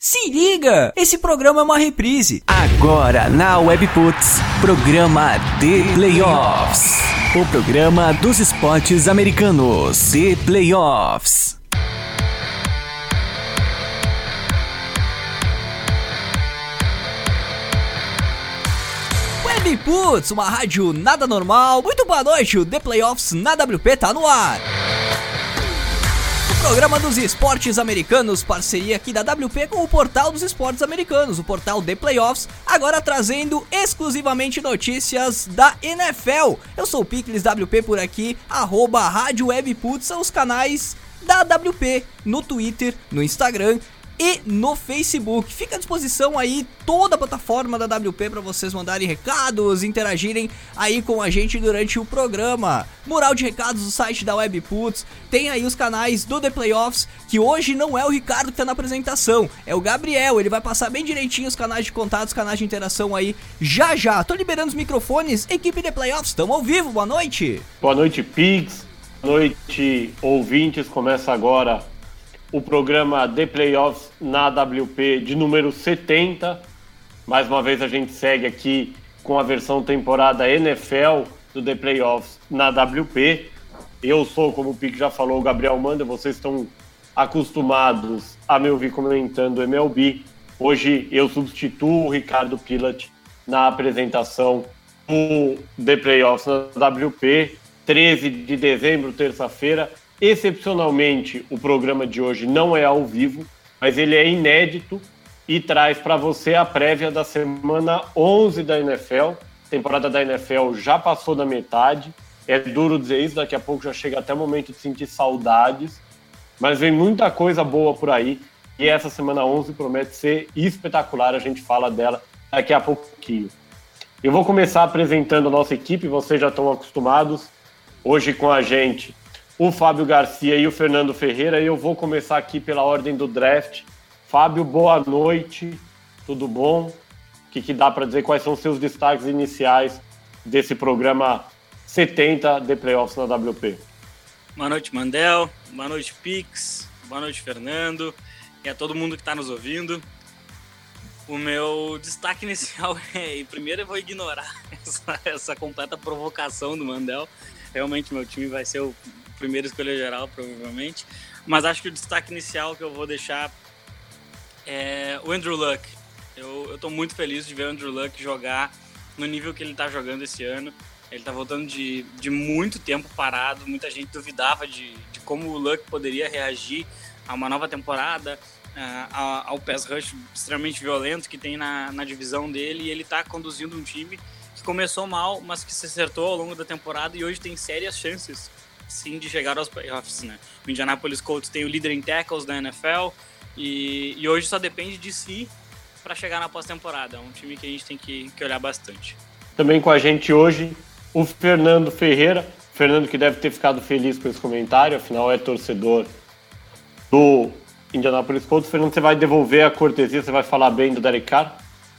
Se liga! Esse programa é uma reprise. Agora na Webputs, programa The Playoffs. O programa dos esportes americanos. The Playoffs. Webputs, uma rádio nada normal. Muito boa noite, o The Playoffs na WP tá no ar. Programa dos esportes americanos, parceria aqui da WP com o portal dos esportes americanos, o portal The Playoffs, agora trazendo exclusivamente notícias da NFL. Eu sou o Picles WP por aqui, @Rádio Webputs são os canais da WP no Twitter, no Instagram e no Facebook. Fica à disposição aí toda a plataforma da WP para vocês mandarem recados, interagirem aí com a gente durante o programa. Mural de recados do site da Webputs, tem aí os canais do The Playoffs, que hoje não é o Ricardo que tá na apresentação, é o Gabriel, ele vai passar bem direitinho os canais de contatos, canais de interação aí já. Tô liberando os microfones, equipe The Playoffs, estamos ao vivo, boa noite. Boa noite, Pigs, boa noite, ouvintes, começa agora o programa The Playoffs na WP de número 70. Mais uma vez a gente segue aqui com a versão temporada NFL do The Playoffs na WP. Eu sou, como o Pique já falou, o Gabriel Manda. Vocês estão acostumados a me ouvir comentando MLB. Hoje eu substituo o Ricardo Pilat na apresentação do The Playoffs na WP. 13 de dezembro, terça-feira. Excepcionalmente, o programa de hoje não é ao vivo, mas ele é inédito e traz para você a prévia da semana 11 da NFL. A temporada da NFL já passou da metade. É duro dizer isso, daqui a pouco já chega até o momento de sentir saudades. Mas vem muita coisa boa por aí e essa semana 11 promete ser espetacular. A gente fala dela daqui a pouquinho. Eu vou começar apresentando a nossa equipe, vocês já estão acostumados. Hoje com a gente o Fábio Garcia e o Fernando Ferreira, e eu vou começar aqui pela ordem do draft. Fábio, boa noite, tudo bom? O que dá para dizer? Quais são seus destaques iniciais desse programa 70 de Playoffs na WP? Boa noite, Mandel, boa noite, Pix, boa noite, Fernando, e a todo mundo que está nos ouvindo. O meu destaque inicial primeiro eu vou ignorar essa completa provocação do Mandel. Realmente meu time vai ser o primeira escolha geral, provavelmente. Mas acho que o destaque inicial que eu vou deixar é o Andrew Luck. Eu tô muito feliz de ver o Andrew Luck jogar no nível que ele tá jogando esse ano. Ele tá voltando de muito tempo parado. Muita gente duvidava de como o Luck poderia reagir a uma nova temporada, ao pass rush extremamente violento que tem na divisão dele. E ele tá conduzindo um time que começou mal, mas que se acertou ao longo da temporada e hoje tem sérias chances sim de chegar aos playoffs, né? O Indianapolis Colts tem o líder em tackles da NFL e hoje só depende de si para chegar na pós-temporada. É um time que a gente tem que olhar bastante. Também com a gente hoje o Fernando Ferreira. Fernando que deve ter ficado feliz com esse comentário, afinal é torcedor do Indianapolis Colts. Fernando, você vai devolver a cortesia, você vai falar bem do Derek Carr?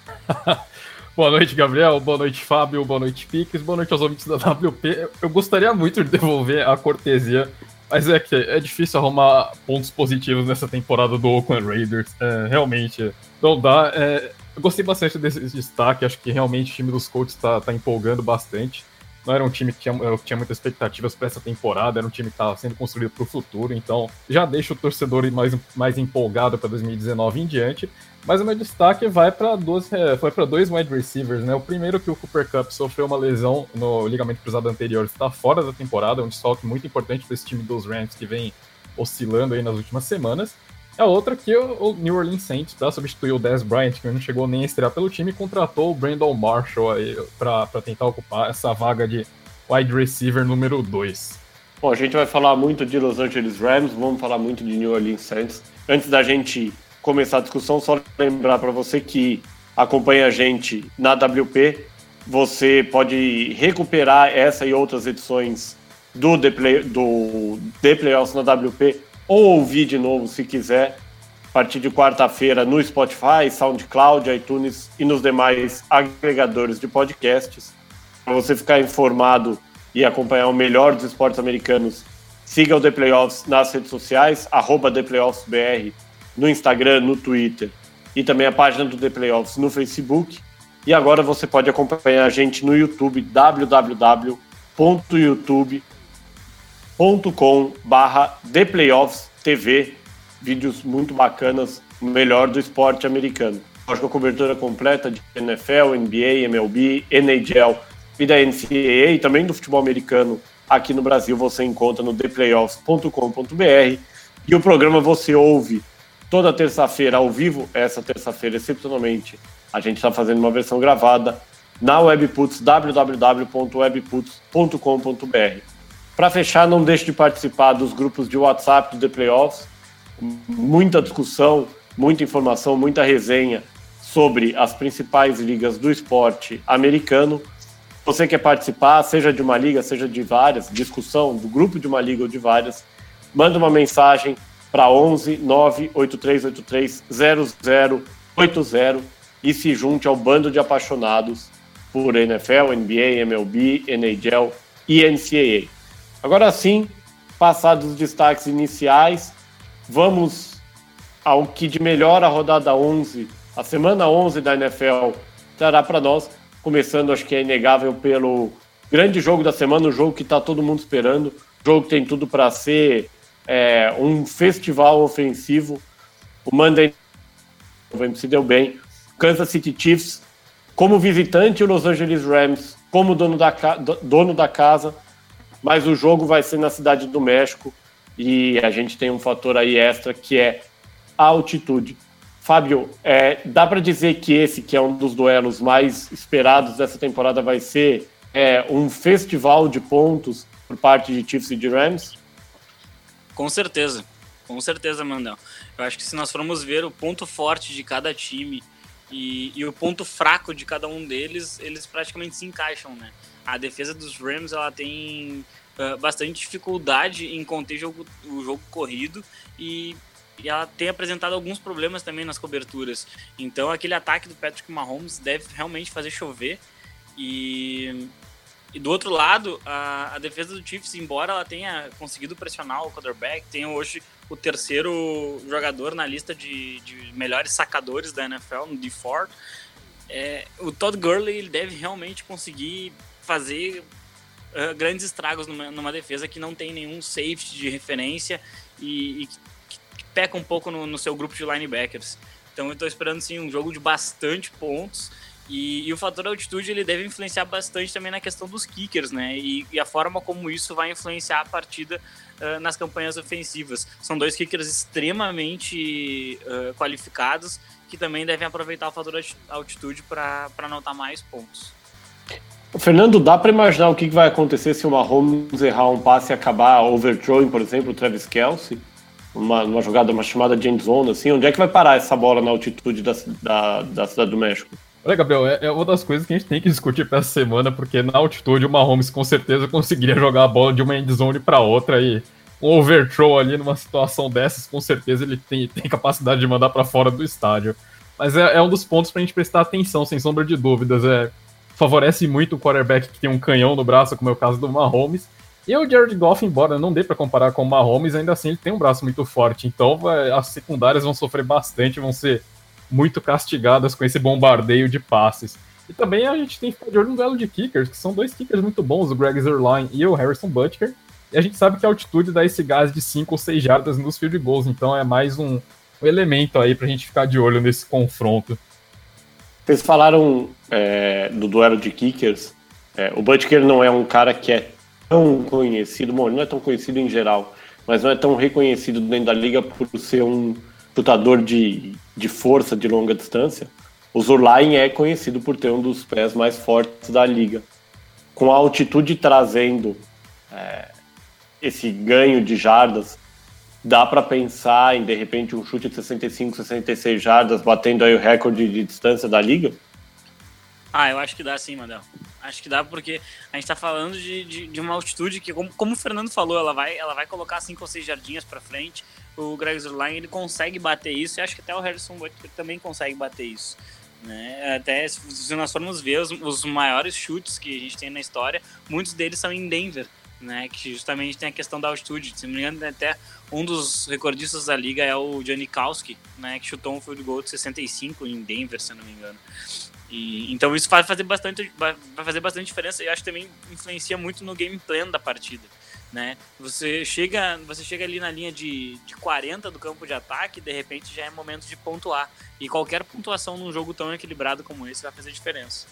Boa noite, Gabriel. Boa noite, Fábio. Boa noite, Piques. Boa noite aos ouvintes da WP. Eu gostaria muito de devolver a cortesia, mas é que é difícil arrumar pontos positivos nessa temporada do Oakland Raiders. Realmente, não dá. Eu gostei bastante desse destaque. Acho que realmente o time dos Colts tá empolgando bastante. Não era um time que tinha muitas expectativas para essa temporada, era um time que estava sendo construído para o futuro, então já deixa o torcedor mais empolgado para 2019 em diante. Mas o meu destaque foi para dois wide receivers, né? O primeiro, que o Cooper Kupp sofreu uma lesão no ligamento cruzado anterior, está fora da temporada, um desfalque muito importante para esse time dos Rams que vem oscilando aí nas últimas semanas. A outra que o New Orleans Saints, para substituir o Dez Bryant, que não chegou nem a estrear pelo time, contratou o Brandon Marshall para tentar ocupar essa vaga de wide receiver número 2. Bom, a gente vai falar muito de Los Angeles Rams, vamos falar muito de New Orleans Saints. Antes da gente começar a discussão, só lembrar para você que acompanha a gente na WP, você pode recuperar essa e outras edições do The Playoffs na WP, ou ouvir de novo se quiser, a partir de quarta-feira no Spotify, SoundCloud, iTunes e nos demais agregadores de podcasts. Para você ficar informado e acompanhar o melhor dos esportes americanos, siga o The Playoffs nas redes sociais, @ThePlayoffsBR, no Instagram, no Twitter e também a página do The Playoffs no Facebook. E agora você pode acompanhar a gente no YouTube, www.youtube.com/ThePlayoffsTV. Vídeos muito bacanas, o melhor do esporte americano. Acho que a cobertura completa de NFL, NBA, MLB, NHL e da NCAA e também do futebol americano aqui no Brasil você encontra no theplayoffs.com.br. E o programa você ouve toda terça-feira ao vivo. Essa terça-feira, excepcionalmente, a gente está fazendo uma versão gravada na Webputs, www.webputs.com.br. Para fechar, não deixe de participar dos grupos de WhatsApp do The Playoffs. Muita discussão, muita informação, muita resenha sobre as principais ligas do esporte americano. Você quer participar, seja de uma liga, seja de várias, discussão do grupo de uma liga ou de várias, manda uma mensagem para 11 98383 0080 e se junte ao bando de apaixonados por NFL, NBA, MLB, NHL e NCAA. Agora sim, passados os destaques iniciais, vamos ao que de melhor a rodada 11, a semana 11 da NFL trará para nós, começando, acho que é inegável, pelo grande jogo da semana, o jogo que está todo mundo esperando, o jogo que tem tudo para ser um festival ofensivo. O Monday se deu bem. Kansas City Chiefs como visitante, o Los Angeles Rams como dono da casa, mas o jogo vai ser na Cidade do México e a gente tem um fator aí extra que é a altitude. Fábio, dá para dizer que esse, que é um dos duelos mais esperados dessa temporada, vai ser um festival de pontos por parte de Chiefs e de Rams? Com certeza, Mandel. Eu acho que se nós formos ver o ponto forte de cada time e o ponto fraco de cada um deles, eles praticamente se encaixam, né? A defesa dos Rams, ela tem bastante dificuldade em conter o jogo corrido e ela tem apresentado alguns problemas também nas coberturas. Então aquele ataque do Patrick Mahomes deve realmente fazer chover. E do outro lado, a defesa do Chiefs, embora ela tenha conseguido pressionar o quarterback, tem hoje o terceiro jogador na lista de melhores sacadores da NFL, no D4, o Todd Gurley, ele deve realmente conseguir fazer grandes estragos numa defesa que não tem nenhum safety de referência e que peca um pouco no seu grupo de linebackers. Então eu estou esperando sim um jogo de bastante pontos e o fator altitude ele deve influenciar bastante também na questão dos kickers, né? E a forma como isso vai influenciar a partida nas campanhas ofensivas. São dois kickers extremamente qualificados que também devem aproveitar o fator altitude para anotar mais pontos. Fernando, dá para imaginar o que vai acontecer se o Mahomes errar um passe e acabar overthrowing, por exemplo, o Travis Kelce? Uma jogada, uma chamada de end zone, assim, onde é que vai parar essa bola na altitude da Cidade do México? Olha, Gabriel, é uma das coisas que a gente tem que discutir para essa semana, porque na altitude o Mahomes com certeza conseguiria jogar a bola de uma end zone para outra e um overthrow ali numa situação dessas, com certeza ele tem capacidade de mandar para fora do estádio. Mas é um dos pontos pra gente prestar atenção, sem sombra de dúvidas. Favorece muito o quarterback que tem um canhão no braço, como é o caso do Mahomes. E o Jared Goff, embora não dê para comparar com o Mahomes, ainda assim ele tem um braço muito forte. Então as secundárias vão sofrer bastante, vão ser muito castigadas com esse bombardeio de passes. E também a gente tem que ficar de olho no duelo de kickers, que são dois kickers muito bons, o Greg Zuerlein e o Harrison Butker. E a gente sabe que a altitude dá esse gás de 5 ou 6 jardas nos field goals, então é mais um elemento aí pra gente ficar de olho nesse confronto. Vocês falaram do duelo de kickers. O Butker não é um cara que é tão conhecido, bom, ele não é tão conhecido em geral, mas não é tão reconhecido dentro da liga por ser um chutador de força de longa distância. O Zuerlein é conhecido por ter um dos pés mais fortes da liga. Com a altitude trazendo esse ganho de jardas, dá para pensar em, de repente, um chute de 65, 66 jardas, batendo aí o recorde de distância da liga? Eu acho que dá sim, Mandel. Acho que dá porque a gente tá falando de uma altitude que, como o Fernando falou, ela vai colocar 5 ou 6 jardinhas para frente. O Greg Zuerlein, ele consegue bater isso, e acho que até o Harrison Butker também consegue bater isso. Né? Até se nós formos ver os maiores chutes que a gente tem na história, muitos deles são em Denver. né, que justamente tem a questão da altitude. Se não me engano, até um dos recordistas da liga é o Janikowski, né, que chutou um field goal de 65 em Denver, se não me engano. E, então isso vai fazer bastante diferença e acho que também influencia muito no game plan da partida, né? Você chega ali na linha de 40 do campo de ataque e de repente já é momento de pontuar. E qualquer pontuação num jogo tão equilibrado como esse vai fazer diferença.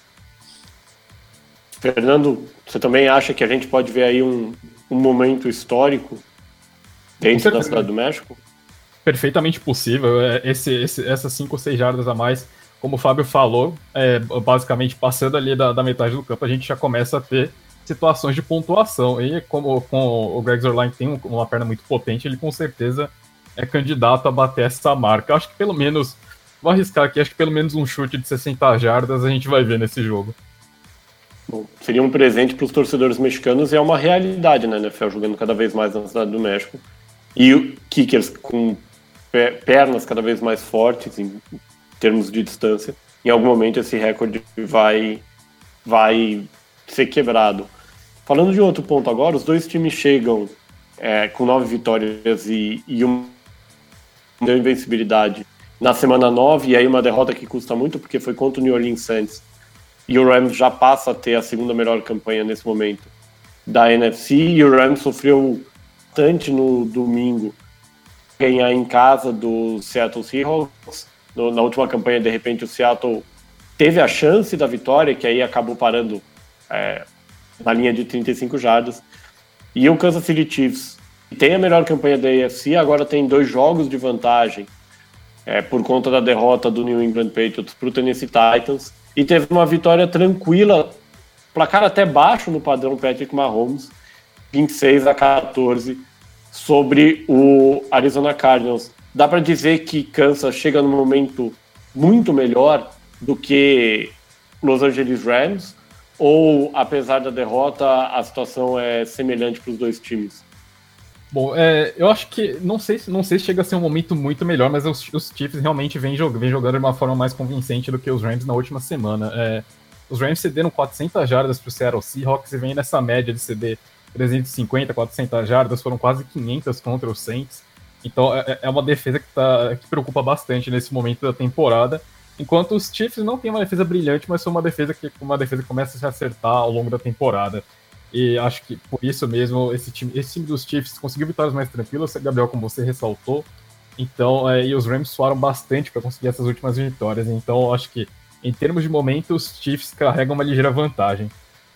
Fernando, você também acha que a gente pode ver aí um momento histórico dentro da Cidade do México? Perfeitamente possível. Essas 5 ou 6 jardas a mais, como o Fábio falou, basicamente passando ali da metade do campo, a gente já começa a ter situações de pontuação. E como o Greg Zuerlein tem uma perna muito potente, ele com certeza é candidato a bater essa marca. Eu acho que pelo menos, vou arriscar aqui, acho que pelo menos um chute de 60 jardas a gente vai ver nesse jogo. Bom, seria um presente para os torcedores mexicanos e é uma realidade, né, NFL, jogando cada vez mais na Cidade do México. E kickers com pernas cada vez mais fortes em termos de distância. Em algum momento esse recorde vai ser quebrado. Falando de outro ponto agora, os dois times chegam com 9 vitórias e uma invencibilidade na semana 9, e aí uma derrota que custa muito porque foi contra o New Orleans Saints. E o Rams já passa a ter a segunda melhor campanha nesse momento da NFC, e o Rams sofreu bastante no domingo ganhar em casa do Seattle Seahawks. Na última campanha, de repente, o Seattle teve a chance da vitória, que aí acabou parando na linha de 35 jardas. E o Kansas City Chiefs, que tem a melhor campanha da AFC, agora tem 2 jogos de vantagem por conta da derrota do New England Patriots para o Tennessee Titans. E teve uma vitória tranquila, placar até baixo no padrão Patrick Mahomes, 26-14, sobre o Arizona Cardinals. Dá para dizer que Kansas chega num momento muito melhor do que Los Angeles Rams? Ou, apesar da derrota, a situação é semelhante para os dois times? Bom, eu acho que, não sei se chega a ser um momento muito melhor, mas os Chiefs realmente vêm jogando de uma forma mais convincente do que os Rams na última semana. Os Rams cederam 400 jardas para o Seattle Seahawks e vem nessa média de ceder 350, 400 jardas, foram quase 500 contra os Saints. Então é uma defesa que preocupa bastante nesse momento da temporada, enquanto os Chiefs não têm uma defesa brilhante, mas são uma defesa que começa a se acertar ao longo da temporada. E acho que por isso mesmo esse time dos Chiefs conseguiu vitórias mais tranquilas, Gabriel, como você ressaltou. Então, e os Rams suaram bastante para conseguir essas últimas vitórias. Então, acho que em termos de momento, os Chiefs carregam uma ligeira vantagem.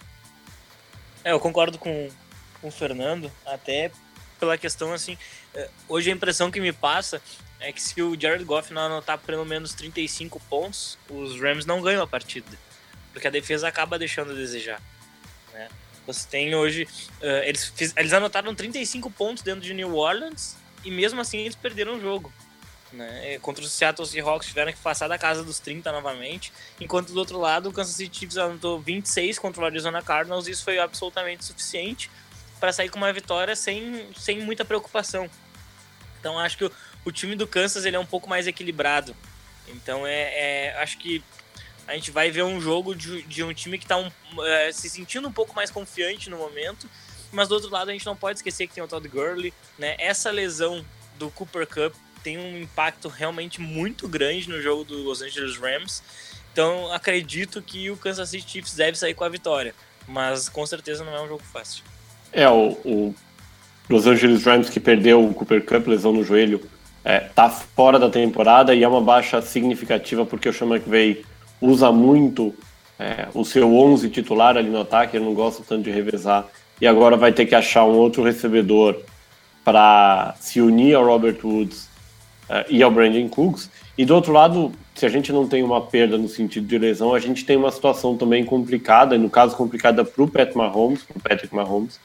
Eu concordo com o Fernando, até pela questão assim. Hoje a impressão que me passa é que se o Jared Goff não anotar pelo menos 35 pontos, os Rams não ganham a partida, porque a defesa acaba deixando a desejar, né? Você tem hoje... Eles anotaram 35 pontos dentro de New Orleans e mesmo assim eles perderam o jogo, né? Contra os Seattle Seahawks tiveram que passar da casa dos 30 novamente, enquanto do outro lado o Kansas City Chiefs anotou 26 contra o Arizona Cardinals e isso foi absolutamente suficiente para sair com uma vitória sem muita preocupação. Então acho que o time do Kansas ele é um pouco mais equilibrado. Então acho que a gente vai ver um jogo de um time que está se sentindo um pouco mais confiante no momento, mas do outro lado a gente não pode esquecer que tem o Todd Gurley, né? Essa lesão do Cooper Kupp tem um impacto realmente muito grande no jogo do Los Angeles Rams, então acredito que o Kansas City Chiefs deve sair com a vitória, mas com certeza não é um jogo fácil. O Los Angeles Rams, que perdeu o Cooper Kupp, lesão no joelho, tá fora da temporada e é uma baixa significativa porque o Sean McVay usa muito o seu 11 titular ali no ataque, ele não gosta tanto de revezar, e agora vai ter que achar um outro recebedor para se unir ao Robert Woods e ao Brandon Cooks. E do outro lado, se a gente não tem uma perda no sentido de lesão, a gente tem uma situação também complicada, e no caso complicada para o Patrick Mahomes.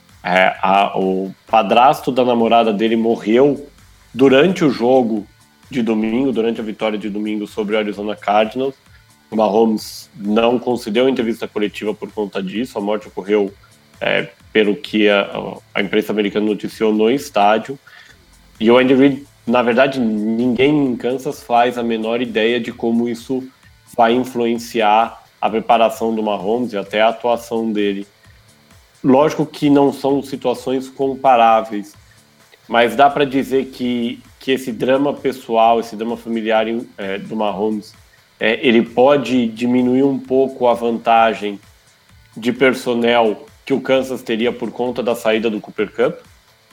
O padrasto da namorada dele morreu durante o jogo de domingo, durante a vitória de domingo sobre o Arizona Cardinals. O Mahomes não concedeu entrevista coletiva por conta disso. A morte ocorreu pelo que a imprensa americana noticiou no estádio. E o Andy Reid, na verdade, ninguém em Kansas faz a menor ideia de como isso vai influenciar a preparação do Mahomes e até a atuação dele lógico que não são situações comparáveis, mas dá para dizer que esse drama pessoal, esse drama familiar do Mahomes, ele pode diminuir um pouco a vantagem de personnel que o Kansas teria por conta da saída do Cooper Kupp?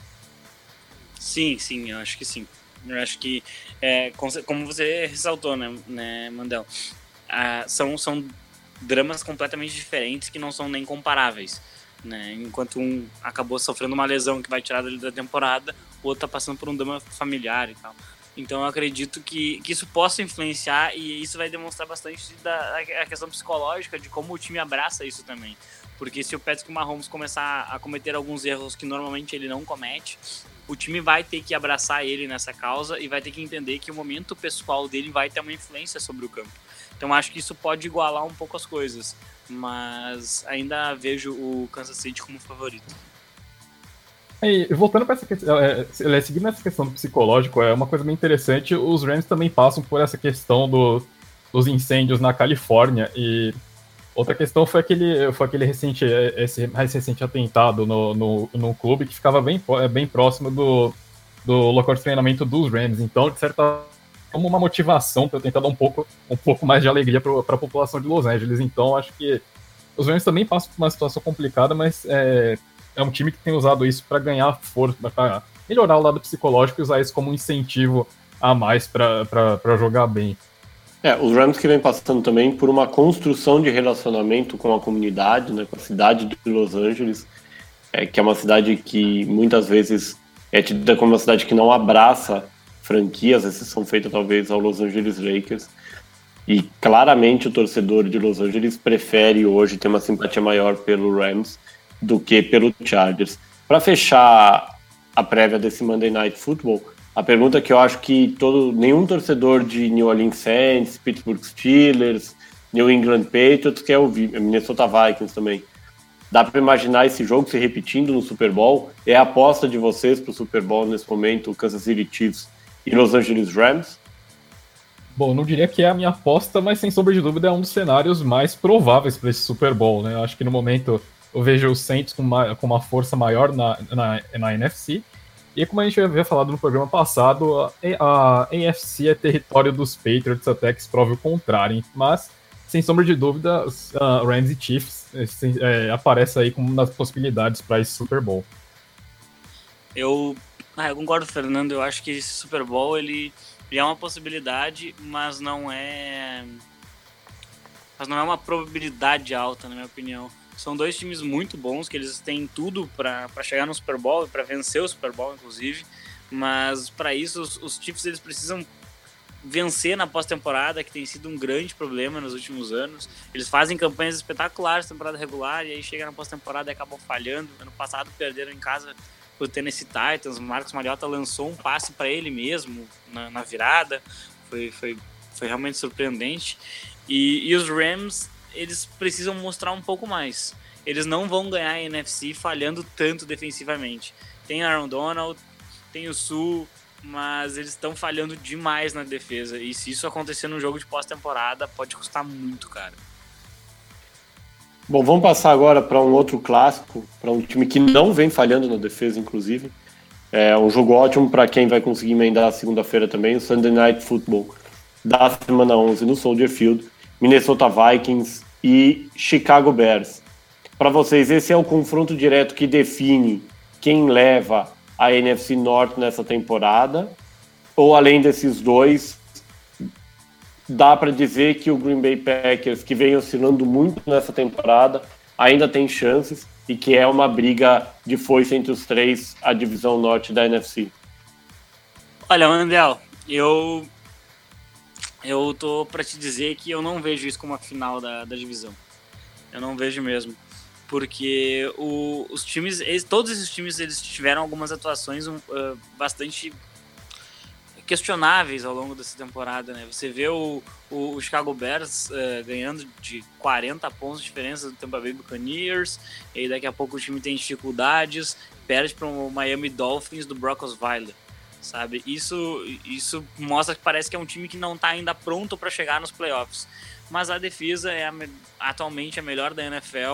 Sim, eu acho que sim. Eu acho que, como você ressaltou, né Mandel, são dramas completamente diferentes que não são nem comparáveis. Né? Enquanto um acabou sofrendo uma lesão que vai tirar dele da temporada, o outro está passando por um drama familiar e tal. Então eu acredito que isso possa influenciar, e isso vai demonstrar bastante a questão psicológica de como o time abraça isso também. Porque se o Patrick Mahomes começar a cometer alguns erros que normalmente ele não comete, o time vai ter que abraçar ele nessa causa e vai ter que entender que o momento pessoal dele vai ter uma influência sobre o campo. Então acho que isso pode igualar um pouco as coisas, mas ainda vejo o Kansas City como favorito. E voltando para essa questão, seguindo essa questão do psicológico, é uma coisa bem interessante. Os Rams também passam por essa questão dos incêndios na Califórnia, e outra questão foi esse mais recente atentado no clube, que ficava bem próximo do local de treinamento dos Rams. Então, de certa forma, como uma motivação para tentar dar um pouco mais de alegria para a população de Los Angeles. Então, acho que os Rams também passam por uma situação complicada, mas é um time que tem usado isso para ganhar força, para melhorar o lado psicológico e usar isso como um incentivo a mais para jogar bem. Os Rams que vem passando também por uma construção de relacionamento com a comunidade, né, com a cidade de Los Angeles, que é uma cidade que muitas vezes é tida como uma cidade que não abraça franquias, exceção feita talvez ao Los Angeles Lakers, e claramente o torcedor de Los Angeles prefere hoje ter uma simpatia maior pelo Rams do que pelo Chargers. Para fechar a prévia desse Monday Night Football, a pergunta que eu acho que nenhum torcedor de New Orleans Saints, Pittsburgh Steelers, New England Patriots quer ouvir, Minnesota Vikings também. Dá para imaginar esse jogo se repetindo no Super Bowl? É a aposta de vocês para o Super Bowl nesse momento, Kansas City Chiefs e Los Angeles Rams? Bom, não diria que é a minha aposta, mas sem sombra de dúvida é um dos cenários mais prováveis para esse Super Bowl, né? Eu acho que no momento eu vejo os Saints com uma força maior na NFC. E como a gente havia falado no programa passado, a AFC é território dos Patriots até que se prove o contrário. Mas, sem sombra de dúvida, Rams e Chiefs aparecem aí como uma das possibilidades para esse Super Bowl. Eu concordo com o Fernando. Eu acho que esse Super Bowl ele é uma possibilidade, mas não é uma probabilidade alta, na minha opinião. São dois times muito bons, que eles têm tudo para chegar no Super Bowl e para vencer o Super Bowl, inclusive. Mas para isso, os Chiefs eles precisam vencer na pós-temporada, que tem sido um grande problema nos últimos anos. Eles fazem campanhas espetaculares na temporada regular e aí chega na pós-temporada e acabam falhando. Ano passado perderam em casa pro Tennessee Titans. O Marcos Mariota lançou um passe para ele mesmo na virada. Foi realmente surpreendente. E os Rams, eles precisam mostrar um pouco mais. Eles não vão ganhar a NFC falhando tanto defensivamente. Tem Aaron Donald, tem o Sul, mas eles estão falhando demais na defesa. E se isso acontecer num jogo de pós-temporada, pode custar muito caro. Bom, vamos passar agora para um outro clássico, para um time que não vem falhando na defesa, inclusive. É um jogo ótimo para quem vai conseguir emendar a segunda-feira também, o Sunday Night Football da semana 11 no Soldier Field, Minnesota Vikings e Chicago Bears. Para vocês, esse é o confronto direto que define quem leva a NFC Norte nessa temporada? Ou além desses dois, dá para dizer que o Green Bay Packers, que vem oscilando muito nessa temporada, ainda tem chances e que é uma briga de foice entre os três, a divisão norte da NFC? Olha, Mandel, eu tô para te dizer que eu não vejo isso como a final da divisão. Eu não vejo mesmo. Porque os times, todos esses times, eles tiveram algumas atuações bastante questionáveis ao longo dessa temporada, né? Você vê o Chicago Bears ganhando de 40 pontos de diferença do Tampa Bay Buccaneers, e aí daqui a pouco o time tem dificuldades, perde para o Miami Dolphins do Brock Osweiler, sabe? Isso mostra que parece que é um time que não está ainda pronto para chegar nos playoffs. Mas a defesa é atualmente a melhor da NFL,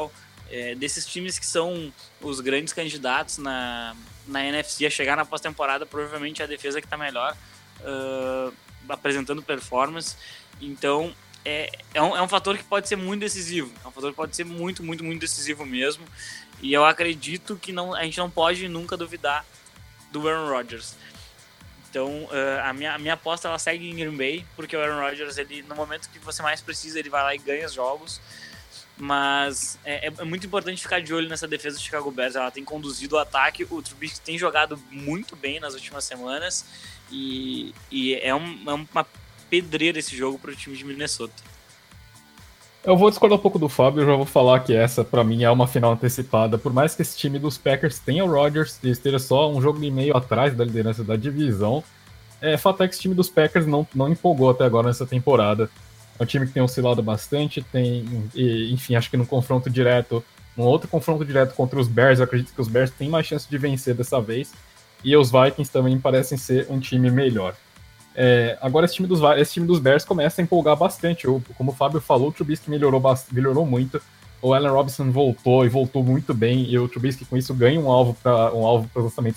desses times que são os grandes candidatos na NFC a chegar na pós-temporada, provavelmente a defesa que está melhor, apresentando performance. Então é um fator que pode ser muito decisivo, é um fator que pode ser muito, muito, muito decisivo mesmo, e eu acredito que a gente não pode nunca duvidar do Aaron Rodgers. Então a minha aposta ela segue em Green Bay, porque o Aaron Rodgers, ele, no momento que você mais precisa, ele vai lá e ganha os jogos. Mas é muito importante ficar de olho nessa defesa do Chicago Bears. Ela tem conduzido o ataque, o Trubisky tem jogado muito bem nas últimas semanas, e é uma pedreira esse jogo para o time de Minnesota. Eu vou discordar um pouco do Fábio, eu já vou falar que essa, pra mim, é uma final antecipada. Por mais que esse time dos Packers tenha o Rodgers e esteja só um jogo e meio atrás da liderança da divisão, fato é que esse time dos Packers não empolgou até agora nessa temporada. É um time que tem oscilado bastante, enfim, acho que num outro confronto direto contra os Bears, eu acredito que os Bears têm mais chance de vencer dessa vez, e os Vikings também parecem ser um time melhor. Agora esse time dos Bears começa a empolgar bastante. Como o Fábio falou, o Trubisky melhorou muito. O Allen Robinson voltou muito bem, e o Trubisky com isso ganha um alvo para os lançamentos.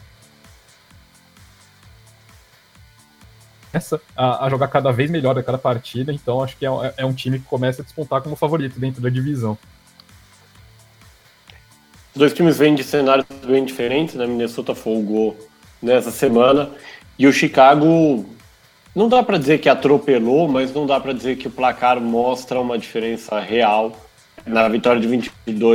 Começa a jogar cada vez melhor a cada partida, então acho que é um time que começa a despontar como favorito dentro da divisão. Os dois times vêm de cenários bem diferentes, né? Minnesota folgou nessa semana, e o Chicago, não dá para dizer que atropelou, mas não dá para dizer que o placar mostra uma diferença real. Na vitória de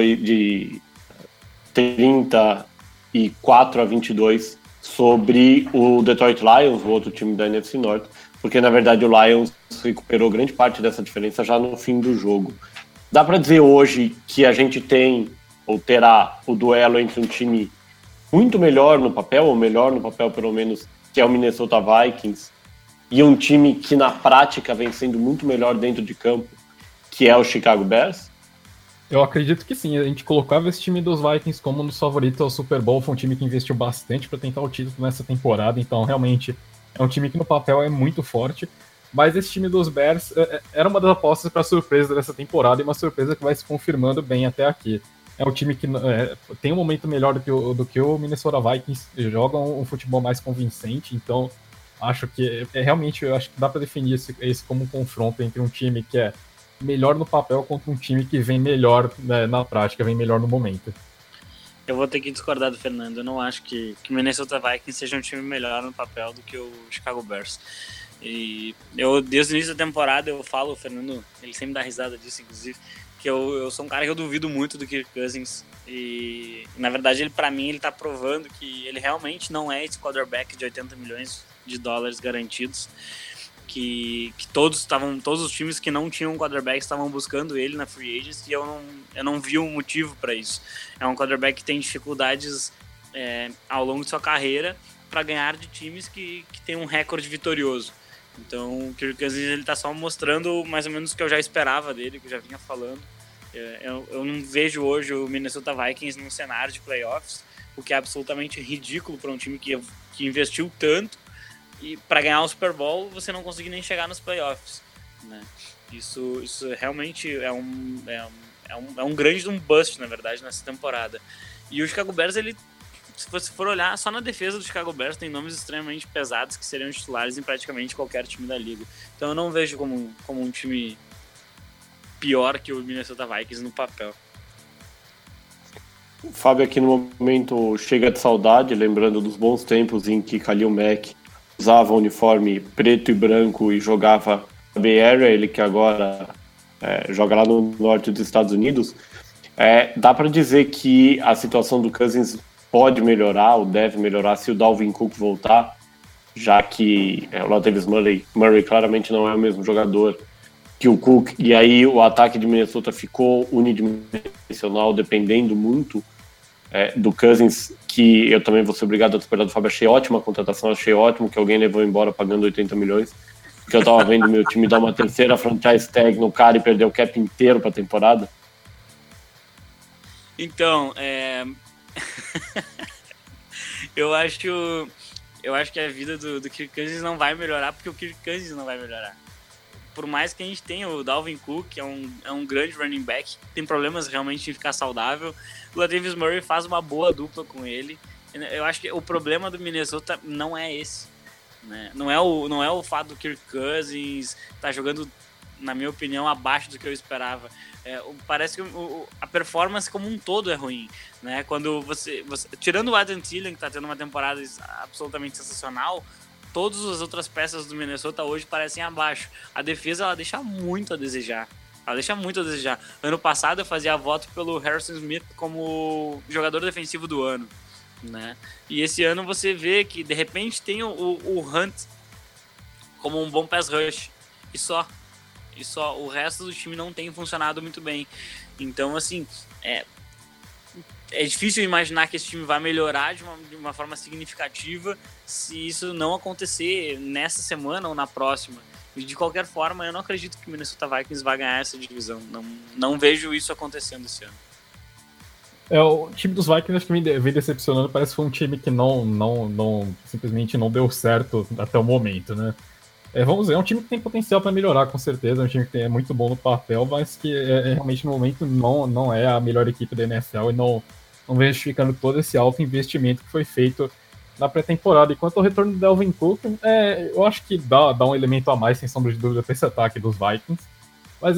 34-22 sobre o Detroit Lions, o outro time da NFC Norte, porque na verdade o Lions recuperou grande parte dessa diferença já no fim do jogo. Dá para dizer hoje que a gente tem, ou terá, o duelo entre um time muito melhor no papel, ou melhor no papel pelo menos, que é o Minnesota Vikings, e um time que na prática vem sendo muito melhor dentro de campo, que é o Chicago Bears? Eu acredito que sim. A gente colocava esse time dos Vikings como um dos favoritos ao Super Bowl. Foi um time que investiu bastante para tentar o título nessa temporada, então realmente é um time que no papel é muito forte. Mas esse time dos Bears era uma das apostas para surpresa dessa temporada, e uma surpresa que vai se confirmando bem até aqui. É um time que tem um momento melhor do que o Minnesota Vikings, joga um futebol mais convincente, então acho que realmente eu acho que dá para definir esse como um confronto entre um time que é melhor no papel contra um time que vem melhor, né, na prática, vem melhor no momento. Eu vou ter que discordar do Fernando. Eu não acho que o Minnesota Vikings seja um time melhor no papel do que o Chicago Bears. E eu, desde o início da temporada, eu falo, o Fernando, ele sempre dá risada disso, inclusive, que eu sou um cara que eu duvido muito do Kirk Cousins, e na verdade pra mim ele tá provando que ele realmente não é esse quarterback de 80 milhões de dólares garantidos, que todos os times que não tinham quarterback estavam buscando ele na free agency, e eu não vi um motivo para isso. É um quarterback que tem dificuldades ao longo de sua carreira para ganhar de times que tem um recorde vitorioso. Então o Kirk Cousins, ele tá só mostrando mais ou menos o que eu já esperava dele, que eu já vinha falando. Eu não vejo hoje o Minnesota Vikings num cenário de playoffs, o que é absolutamente ridículo para um time que investiu tanto, e para ganhar o Super Bowl você não conseguir nem chegar nos playoffs, né? Isso realmente é um grande bust, na verdade, nessa temporada. E o Chicago Bears, ele, se você for olhar só na defesa do Chicago Bears, tem nomes extremamente pesados que seriam titulares em praticamente qualquer time da liga. Então eu não vejo como um time pior que o Minnesota Vikings no papel. O Fábio aqui no momento chega de saudade, lembrando dos bons tempos em que Khalil Mack usava uniforme preto e branco e jogava na Bay Area, ele que agora joga lá no norte dos Estados Unidos. Dá para dizer que a situação do Cousins pode melhorar, ou deve melhorar, se o Dalvin Cook voltar, já que o Latavius Murray claramente não é o mesmo jogador que o Cook, e aí o ataque de Minnesota ficou unidimensional, dependendo muito do Cousins, que eu também vou ser obrigado a discordar do Fábio. Achei ótima a contratação, achei ótimo que alguém levou embora pagando 80 milhões, porque eu tava vendo meu time dar uma terceira franchise tag no cara e perder o cap inteiro pra temporada. Então, eu acho que a vida do Kirk Cousins não vai melhorar, porque o Kirk Cousins não vai melhorar. por mais que a gente tenha o Dalvin Cook, que é um grande running back, tem problemas realmente de ficar saudável, o Latavius Murray faz uma boa dupla com ele. Eu acho que o problema do Minnesota não é esse, né? Não é o fato do Kirk Cousins tá jogando, na minha opinião, abaixo do que eu esperava. Parece que a performance como um todo é ruim, né? Quando você tirando o Adam Thielen, que tá tendo uma temporada absolutamente sensacional, todas as outras peças do Minnesota hoje parecem abaixo. A defesa, ela deixa muito a desejar. Ano passado eu fazia voto pelo Harrison Smith como jogador defensivo do ano, né? E esse ano você vê que de repente tem o Hunt como um bom pass rush e só o resto do time não tem funcionado muito bem. Então, assim, é difícil imaginar que esse time vai melhorar de uma forma significativa se isso não acontecer nessa semana ou na próxima. E de qualquer forma, eu não acredito que o Minnesota Vikings vai ganhar essa divisão. Não vejo isso acontecendo esse ano. O time dos Vikings acho que vem decepcionando. Parece que foi um time que simplesmente não deu certo até o momento, né? Vamos ver, é um time que tem potencial para melhorar, com certeza. É um time que é muito bom no papel, mas que realmente no momento não é a melhor equipe da NFL e não vem justificando todo esse alto investimento que foi feito na pré-temporada. E quanto ao retorno do Dalvin Cook, eu acho que dá um elemento a mais, sem sombra de dúvida, para esse ataque dos Vikings. Mas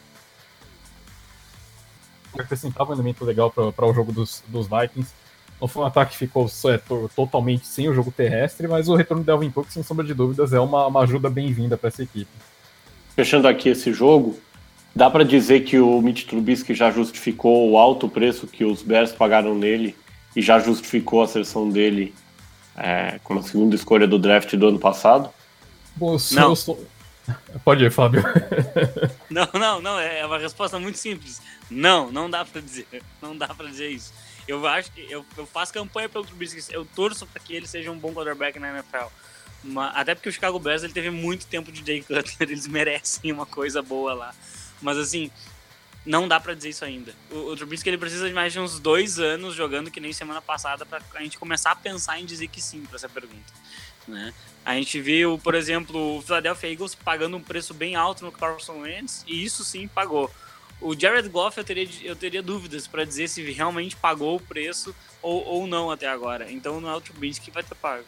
acrescentava um elemento legal para o jogo dos Vikings. Não foi um ataque que ficou totalmente sem o jogo terrestre, mas o retorno do Dalvin Cook, sem sombra de dúvidas, é uma ajuda bem-vinda para essa equipe. Fechando aqui esse jogo, dá para dizer que o Mitch Trubisky já justificou o alto preço que os Bears pagaram nele e já justificou a seleção dele como a segunda escolha do draft do ano passado? Bom, Pode ir, Fábio. Não, é uma resposta muito simples. Não dá pra dizer. Não dá pra dizer isso. Eu acho que eu faço campanha pelo Trubisky, eu torço para que ele seja um bom quarterback na NFL. Até porque o Chicago Bears ele teve muito tempo de Jay Cutler, eles merecem uma coisa boa lá. Mas assim, não dá pra dizer isso ainda. O Trubisky ele precisa de mais de uns 2 anos jogando que nem semana passada pra a gente começar a pensar em dizer que sim pra essa pergunta, né? A gente viu, por exemplo, o Philadelphia Eagles pagando um preço bem alto no Carson Wentz, e isso sim pagou. O Jared Goff eu teria dúvidas para dizer se realmente pagou o preço ou não até agora. Então não é o Trubisky que vai ter pago.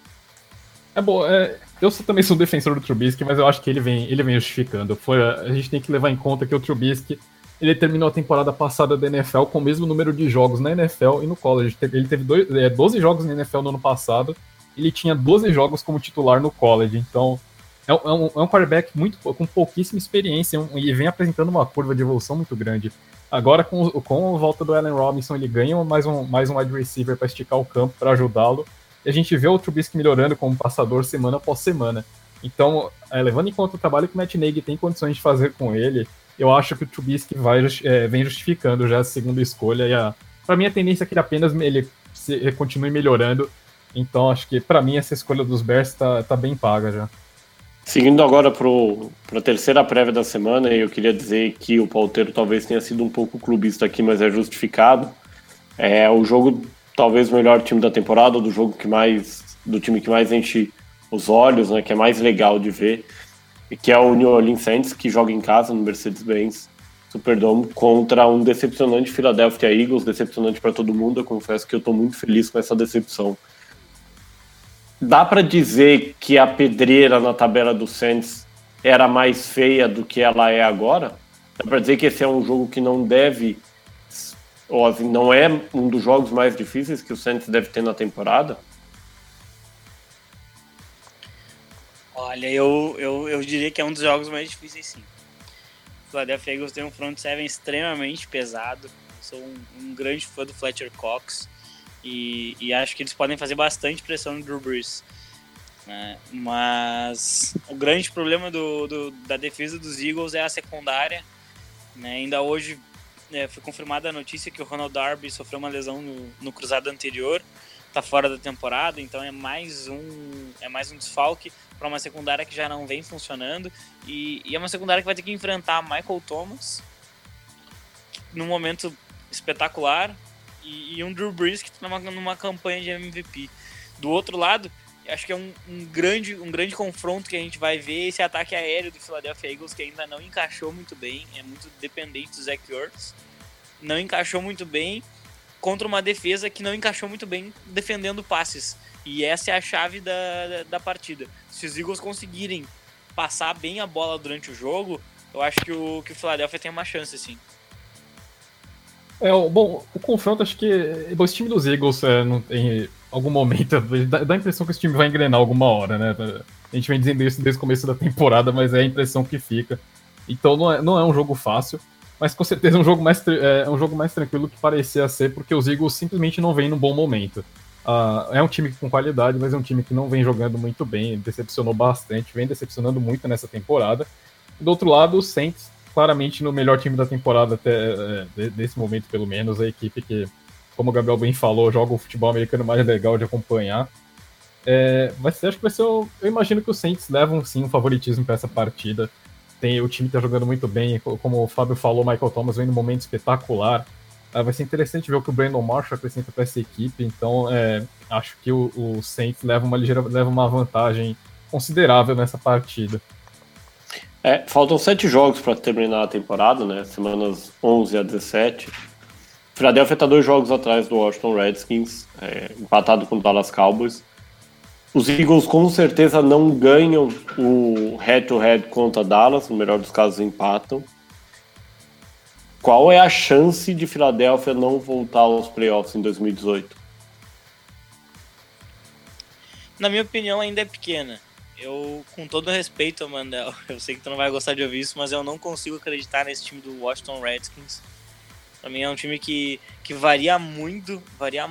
Eu também sou defensor do Trubisky, mas eu acho que ele vem justificando. A gente tem que levar em conta que o Trubisky ele terminou a temporada passada da NFL com o mesmo número de jogos na NFL e no college. Ele teve 12 jogos na NFL no ano passado, ele tinha 12 jogos como titular no college, então é um quarterback com pouquíssima experiência e vem apresentando uma curva de evolução muito grande. Agora, com a volta do Allen Robinson, ele ganha mais um wide receiver para esticar o campo, para ajudá-lo, e a gente vê o Trubisky melhorando como passador semana após semana. Então, levando em conta o trabalho que o Matt Nagy tem condições de fazer com ele, eu acho que o Trubisky vem justificando já a segunda escolha, e para mim a tendência é que ele continue melhorando. Então, acho que para mim essa escolha dos Bears tá bem paga já. Seguindo agora para a terceira prévia da semana, eu queria dizer que o Palteiro talvez tenha sido um pouco clubista aqui, mas é justificado. É o jogo, talvez o melhor time da temporada, do time que mais enche os olhos, né, que é mais legal de ver, que é o New Orleans Saints, que joga em casa no Mercedes-Benz Superdome contra um decepcionante Philadelphia Eagles, decepcionante para todo mundo. Eu confesso que eu estou muito feliz com essa decepção. Dá para dizer que a pedreira na tabela do Saints era mais feia do que ela é agora? Dá para dizer que esse é um jogo que não é um dos jogos mais difíceis que o Saints deve ter na temporada? Olha, eu diria que é um dos jogos mais difíceis, sim. O Philadelphia Eagles tem um front seven extremamente pesado. Sou um grande fã do Fletcher Cox. E acho que eles podem fazer bastante pressão no Drew Brees, né? Mas o grande problema da defesa dos Eagles é a secundária, né? Ainda hoje foi confirmada a notícia que o Ronald Darby sofreu uma lesão no cruzado anterior, está fora da temporada, então é mais um desfalque para uma secundária que já não vem funcionando, e é uma secundária que vai ter que enfrentar Michael Thomas num momento espetacular, e um Drew Brees que está numa campanha de MVP. Do outro lado, acho que é um grande confronto que a gente vai ver. Esse ataque aéreo do Philadelphia Eagles, que ainda não encaixou muito bem, é muito dependente do Zach Ertz, não encaixou muito bem contra uma defesa que não encaixou muito bem defendendo passes. E essa é a chave da partida. Se os Eagles conseguirem passar bem a bola durante o jogo, eu acho que o Philadelphia tem uma chance, sim. Bom, o confronto, acho que esse time dos Eagles não tem algum momento, dá a impressão que esse time vai engrenar alguma hora, né? A gente vem dizendo isso desde o começo da temporada, mas é a impressão que fica. Então não é um jogo fácil, mas com certeza é um jogo mais tranquilo que parecia ser, porque os Eagles simplesmente não vêm num bom momento. É um time com qualidade, mas é um time que não vem jogando muito bem, decepcionou bastante, vem decepcionando muito nessa temporada. Do outro lado, o Saints, claramente no melhor time da temporada até desse momento, pelo menos, a equipe que, como o Gabriel bem falou, joga o futebol americano mais legal de acompanhar. Acho que vai ser. Eu imagino que os Saints levam sim um favoritismo para essa partida. O time está jogando muito bem, como o Fábio falou, o Michael Thomas vem num momento espetacular. Vai ser interessante ver o que o Brandon Marshall acrescenta para essa equipe. Então, acho que o Saints leva uma vantagem considerável nessa partida. Faltam 7 jogos para terminar a temporada, né? Semanas 11 a 17. Philadelphia está 2 jogos atrás do Washington Redskins, empatado com o Dallas Cowboys. Os Eagles com certeza não ganham o head-to-head contra Dallas, no melhor dos casos empatam. Qual é a chance de Philadelphia não voltar aos playoffs em 2018? Na minha opinião, ainda é pequena. Eu, com todo respeito, Mandel, eu sei que tu não vai gostar de ouvir isso, mas eu não consigo acreditar nesse time do Washington Redskins. Pra mim é um time que varia muito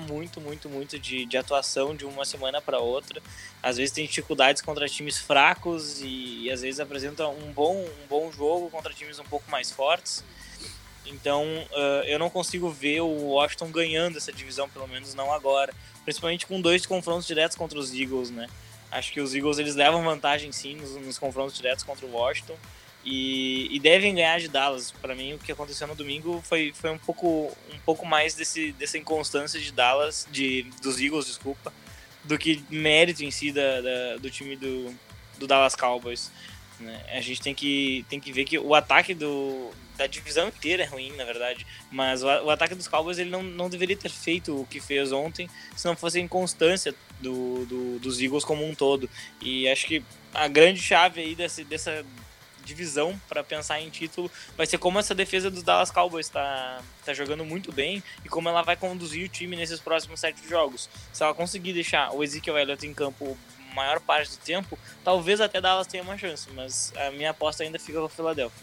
de atuação de uma semana para outra. Às vezes tem dificuldades contra times fracos e às vezes apresenta um bom jogo contra times um pouco mais fortes. Então eu não consigo ver o Washington ganhando essa divisão, pelo menos não agora. Principalmente com 2 confrontos diretos contra os Eagles, né? Acho que os Eagles eles levam vantagem sim nos confrontos diretos contra o Washington e devem ganhar de Dallas. Para mim, o que aconteceu no domingo foi um pouco mais dessa inconstância de Dallas, dos Eagles, desculpa, do que mérito em si do time do Dallas Cowboys. Né? A gente tem que ver que o ataque da divisão inteira é ruim, na verdade, mas o ataque dos Cowboys ele não deveria ter feito o que fez ontem se não fosse a inconstância dos Eagles como um todo. E acho que a grande chave aí dessa divisão para pensar em título vai ser como essa defesa dos Dallas Cowboys tá jogando muito bem e como ela vai conduzir o time nesses próximos 7 jogos. Se ela conseguir deixar o Ezekiel Elliott em campo a maior parte do tempo, talvez até Dallas tenha uma chance, mas a minha aposta ainda fica com o Philadelphia.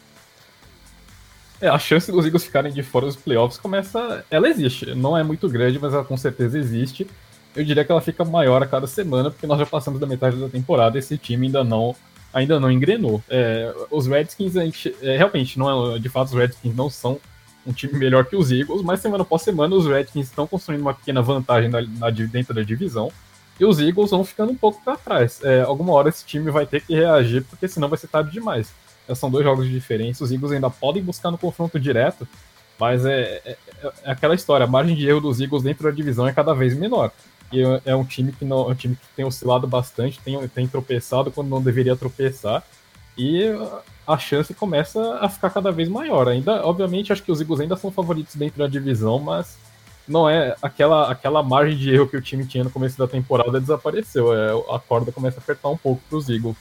A chance dos Eagles ficarem de fora dos playoffs ela existe, não é muito grande, mas ela com certeza existe. Eu diria que ela fica maior a cada semana, porque nós já passamos da metade da temporada e esse time ainda não engrenou. Os Redskins, realmente, de fato, os Redskins não são um time melhor que os Eagles, mas semana após semana os Redskins estão construindo uma pequena vantagem dentro da divisão, e os Eagles vão ficando um pouco para trás. Alguma hora esse time vai ter que reagir, porque senão vai ser tarde demais. São 2 jogos de diferença, os Eagles ainda podem buscar no confronto direto, mas é aquela história, a margem de erro dos Eagles dentro da divisão é cada vez menor. E é um time que tem oscilado bastante, tem tropeçado quando não deveria tropeçar, e a chance começa a ficar cada vez maior. Ainda, obviamente, acho que os Eagles ainda são favoritos dentro da divisão, mas não é aquela margem de erro que o time tinha no começo da temporada desapareceu. A corda começa a apertar um pouco para os Eagles.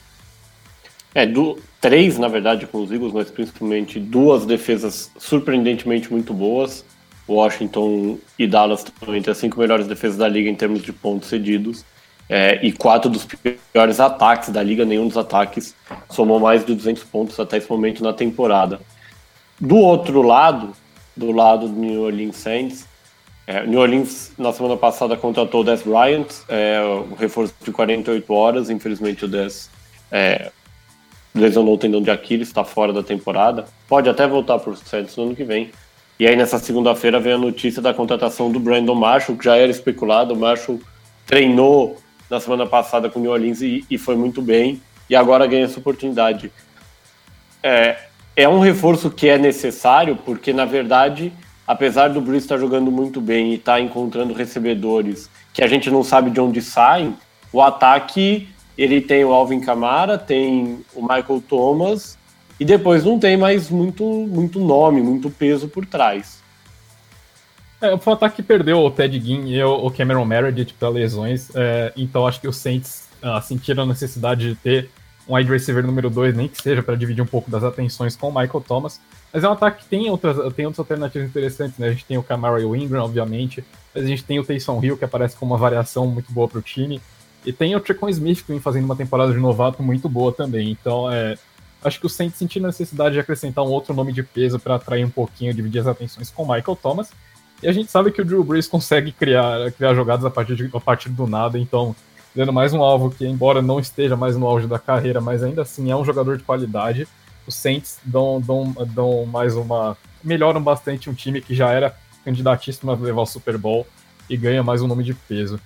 3, na verdade, com os Eagles, mas principalmente 2 defesas surpreendentemente muito boas. Washington e Dallas estão entre as 5 melhores defesas da liga em termos de pontos cedidos. E 4 dos piores ataques da liga, nenhum dos ataques somou mais de 200 pontos até esse momento na temporada. Do outro lado, do lado do New Orleans Saints, New Orleans na semana passada contratou o Dez Bryant, um reforço de 48 horas, infelizmente o Dez lesionou o tendão de Aquiles, está fora da temporada, pode até voltar para o Saints no ano que vem. E aí nessa segunda-feira veio a notícia da contratação do Brandon Marshall, que já era especulado. O Marshall treinou na semana passada com o New Orleans e foi muito bem, e agora ganha essa oportunidade. É um reforço que é necessário, porque na verdade, apesar do Brees estar jogando muito bem e estar encontrando recebedores que a gente não sabe de onde saem, O ataque, ele tem o Alvin Kamara, tem o Michael Thomas, e depois não tem mais muito nome, muito peso por trás. Foi um ataque que perdeu o Ted Ginn e o Cameron Meredith para lesões, então acho que os Saints sentiram a necessidade de ter um wide receiver número 2, nem que seja para dividir um pouco das atenções com o Michael Thomas, mas é um ataque que tem outras alternativas interessantes, né? A gente tem o Kamara e o Ingram, obviamente, mas a gente tem o Taysom Hill, que aparece como uma variação muito boa para o time, e tem o Tre'Quan Smith, que vem fazendo uma temporada de novato muito boa também, então acho que o Saints sentiram a necessidade de acrescentar um outro nome de peso para atrair um pouquinho, dividir as atenções com o Michael Thomas. E a gente sabe que o Drew Brees consegue criar jogadas a partir do nada, então, dando mais um alvo que, embora não esteja mais no auge da carreira, mas ainda assim é um jogador de qualidade, os Saints melhoram bastante um time que já era candidatíssimo a levar o Super Bowl e ganha mais um nome de peso.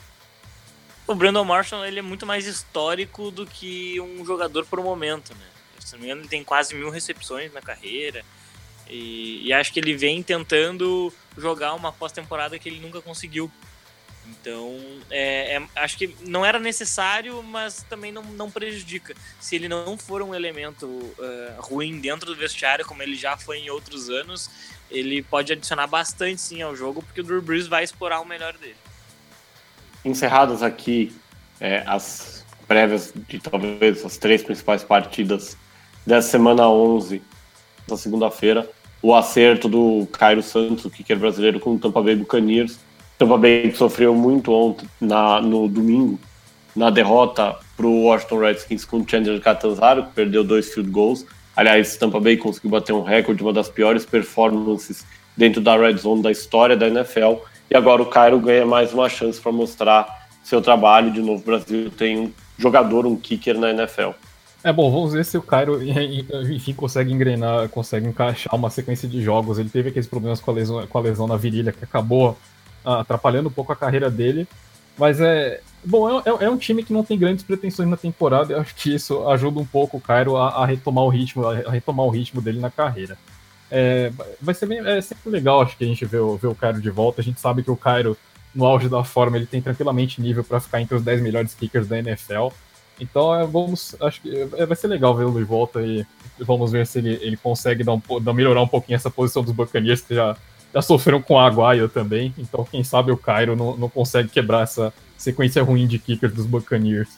O Brandon Marshall, ele é muito mais histórico do que um jogador por momento, né? Se não me engano, ele tem quase 1.000 recepções na carreira. E acho que ele vem tentando jogar uma pós-temporada que ele nunca conseguiu. Então, acho que não era necessário, mas também não prejudica. Se ele não for um elemento ruim dentro do vestiário, como ele já foi em outros anos, ele pode adicionar bastante sim ao jogo, porque o Drew Brees vai explorar o melhor dele. Encerradas aqui as prévias de talvez as 3 principais partidas dessa semana 11, na segunda-feira, o acerto do Cairo Santos, o kicker brasileiro, com o Tampa Bay Buccaneers. Tampa Bay sofreu muito ontem, no domingo, na derrota para o Washington Redskins com o Chandler Catanzaro, que perdeu 2 field goals. Aliás, Tampa Bay conseguiu bater um recorde, uma das piores performances dentro da red zone da história da NFL. E agora o Cairo ganha mais uma chance para mostrar seu trabalho. De novo, o Brasil tem um jogador, um kicker na NFL. Bom, vamos ver se o Cairo, enfim, consegue engrenar, consegue encaixar uma sequência de jogos. Ele teve aqueles problemas com a lesão na virilha, que acabou atrapalhando um pouco a carreira dele. Mas é um time que não tem grandes pretensões na temporada. Eu acho que isso ajuda um pouco o Cairo a retomar o ritmo dele na carreira. Vai ser sempre legal, acho que a gente vê o Cairo de volta. A gente sabe que o Cairo, no auge da forma, ele tem tranquilamente nível para ficar entre os 10 melhores kickers da NFL. Então acho que vai ser legal vê-lo de volta e vamos ver se ele consegue melhorar um pouquinho essa posição dos Buccaneers, que já sofreram com a Aguayo também. Então quem sabe o Cairo não consegue quebrar essa sequência ruim de kickers dos Buccaneers.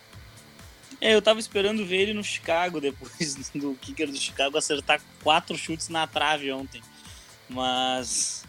Eu tava esperando ver ele no Chicago, depois do kicker do Chicago acertar 4 chutes na trave ontem. Mas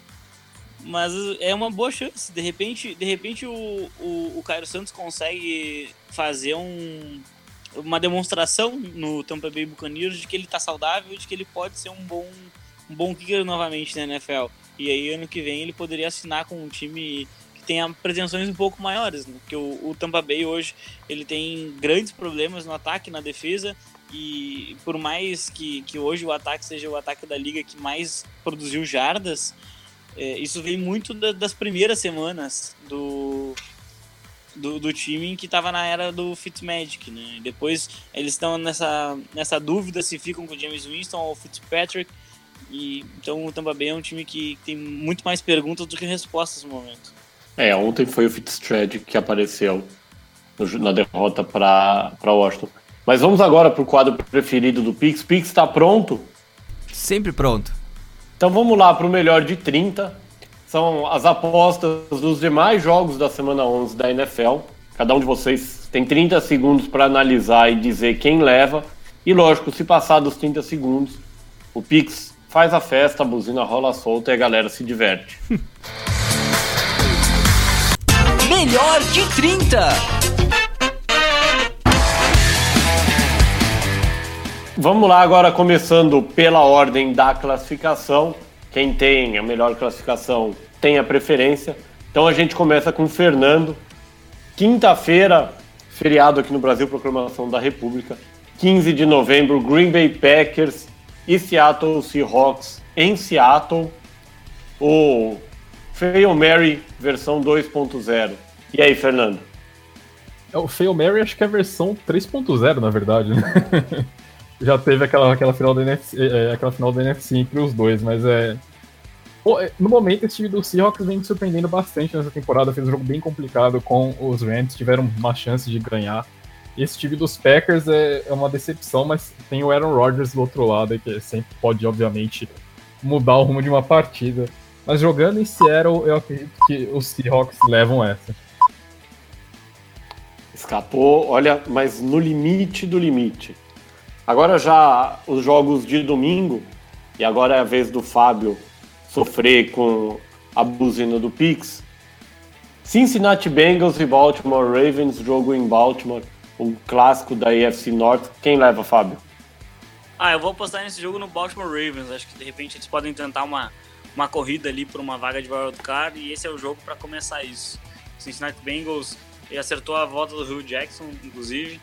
é uma boa chance. De repente o Cairo Santos consegue fazer uma demonstração no Tampa Bay Buccaneers de que ele tá saudável e de que ele pode ser um bom kicker novamente na NFL. E aí ano que vem ele poderia assinar com um time que tenha pretensões um pouco maiores, né? Porque o Tampa Bay hoje ele tem grandes problemas no ataque e na defesa. E por mais que hoje o ataque seja o ataque da liga que mais produziu jardas, isso vem muito das primeiras semanas do time que estava na era do Fitzmagic, né? Depois eles estão nessa dúvida se ficam com o James Winston ou o Fitzpatrick. E então o Tampa Bay é um time que tem muito mais perguntas do que respostas no momento. Ontem foi o Fitzpatrick que apareceu na derrota para Washington. Mas vamos agora para o quadro preferido do Pix. Pix está pronto? Sempre pronto. Então vamos lá para o melhor de 30. São as apostas dos demais jogos da semana 11 da NFL. Cada um de vocês tem 30 segundos para analisar e dizer quem leva. E lógico, se passar dos 30 segundos, o Pix faz a festa, a buzina rola solta e a galera se diverte. Melhor de 30. Vamos lá agora, começando pela ordem da classificação. Quem tem a melhor classificação tem a preferência. Então a gente começa com o Fernando. Quinta-feira, feriado aqui no Brasil, proclamação da República. 15 de novembro, Green Bay Packers e Seattle Seahawks em Seattle. O Fail Mary versão 2.0. E aí, Fernando? O Fail Mary acho que é a versão 3.0, na verdade, né? Já teve aquela final da NFC entre os dois, mas No momento, esse time do Seahawks vem me surpreendendo bastante nessa temporada. Fez um jogo bem complicado com os Rams, tiveram uma chance de ganhar. E esse time dos Packers é uma decepção, mas tem o Aaron Rodgers do outro lado, que sempre pode, obviamente, mudar o rumo de uma partida. Mas jogando em Seattle, eu acredito que os Seahawks levam essa. Escapou, olha, mas no limite do limite. Agora já os jogos de domingo, e agora é a vez do Fábio sofrer com a buzina do Pix. Cincinnati Bengals e Baltimore Ravens, jogo em Baltimore, o clássico da AFC North. Quem leva, Fábio? Eu vou apostar nesse jogo no Baltimore Ravens. Acho que de repente eles podem tentar uma corrida ali por uma vaga de wild card, e esse é o jogo para começar isso. O Cincinnati Bengals acertou a volta do Hugh Jackson, inclusive.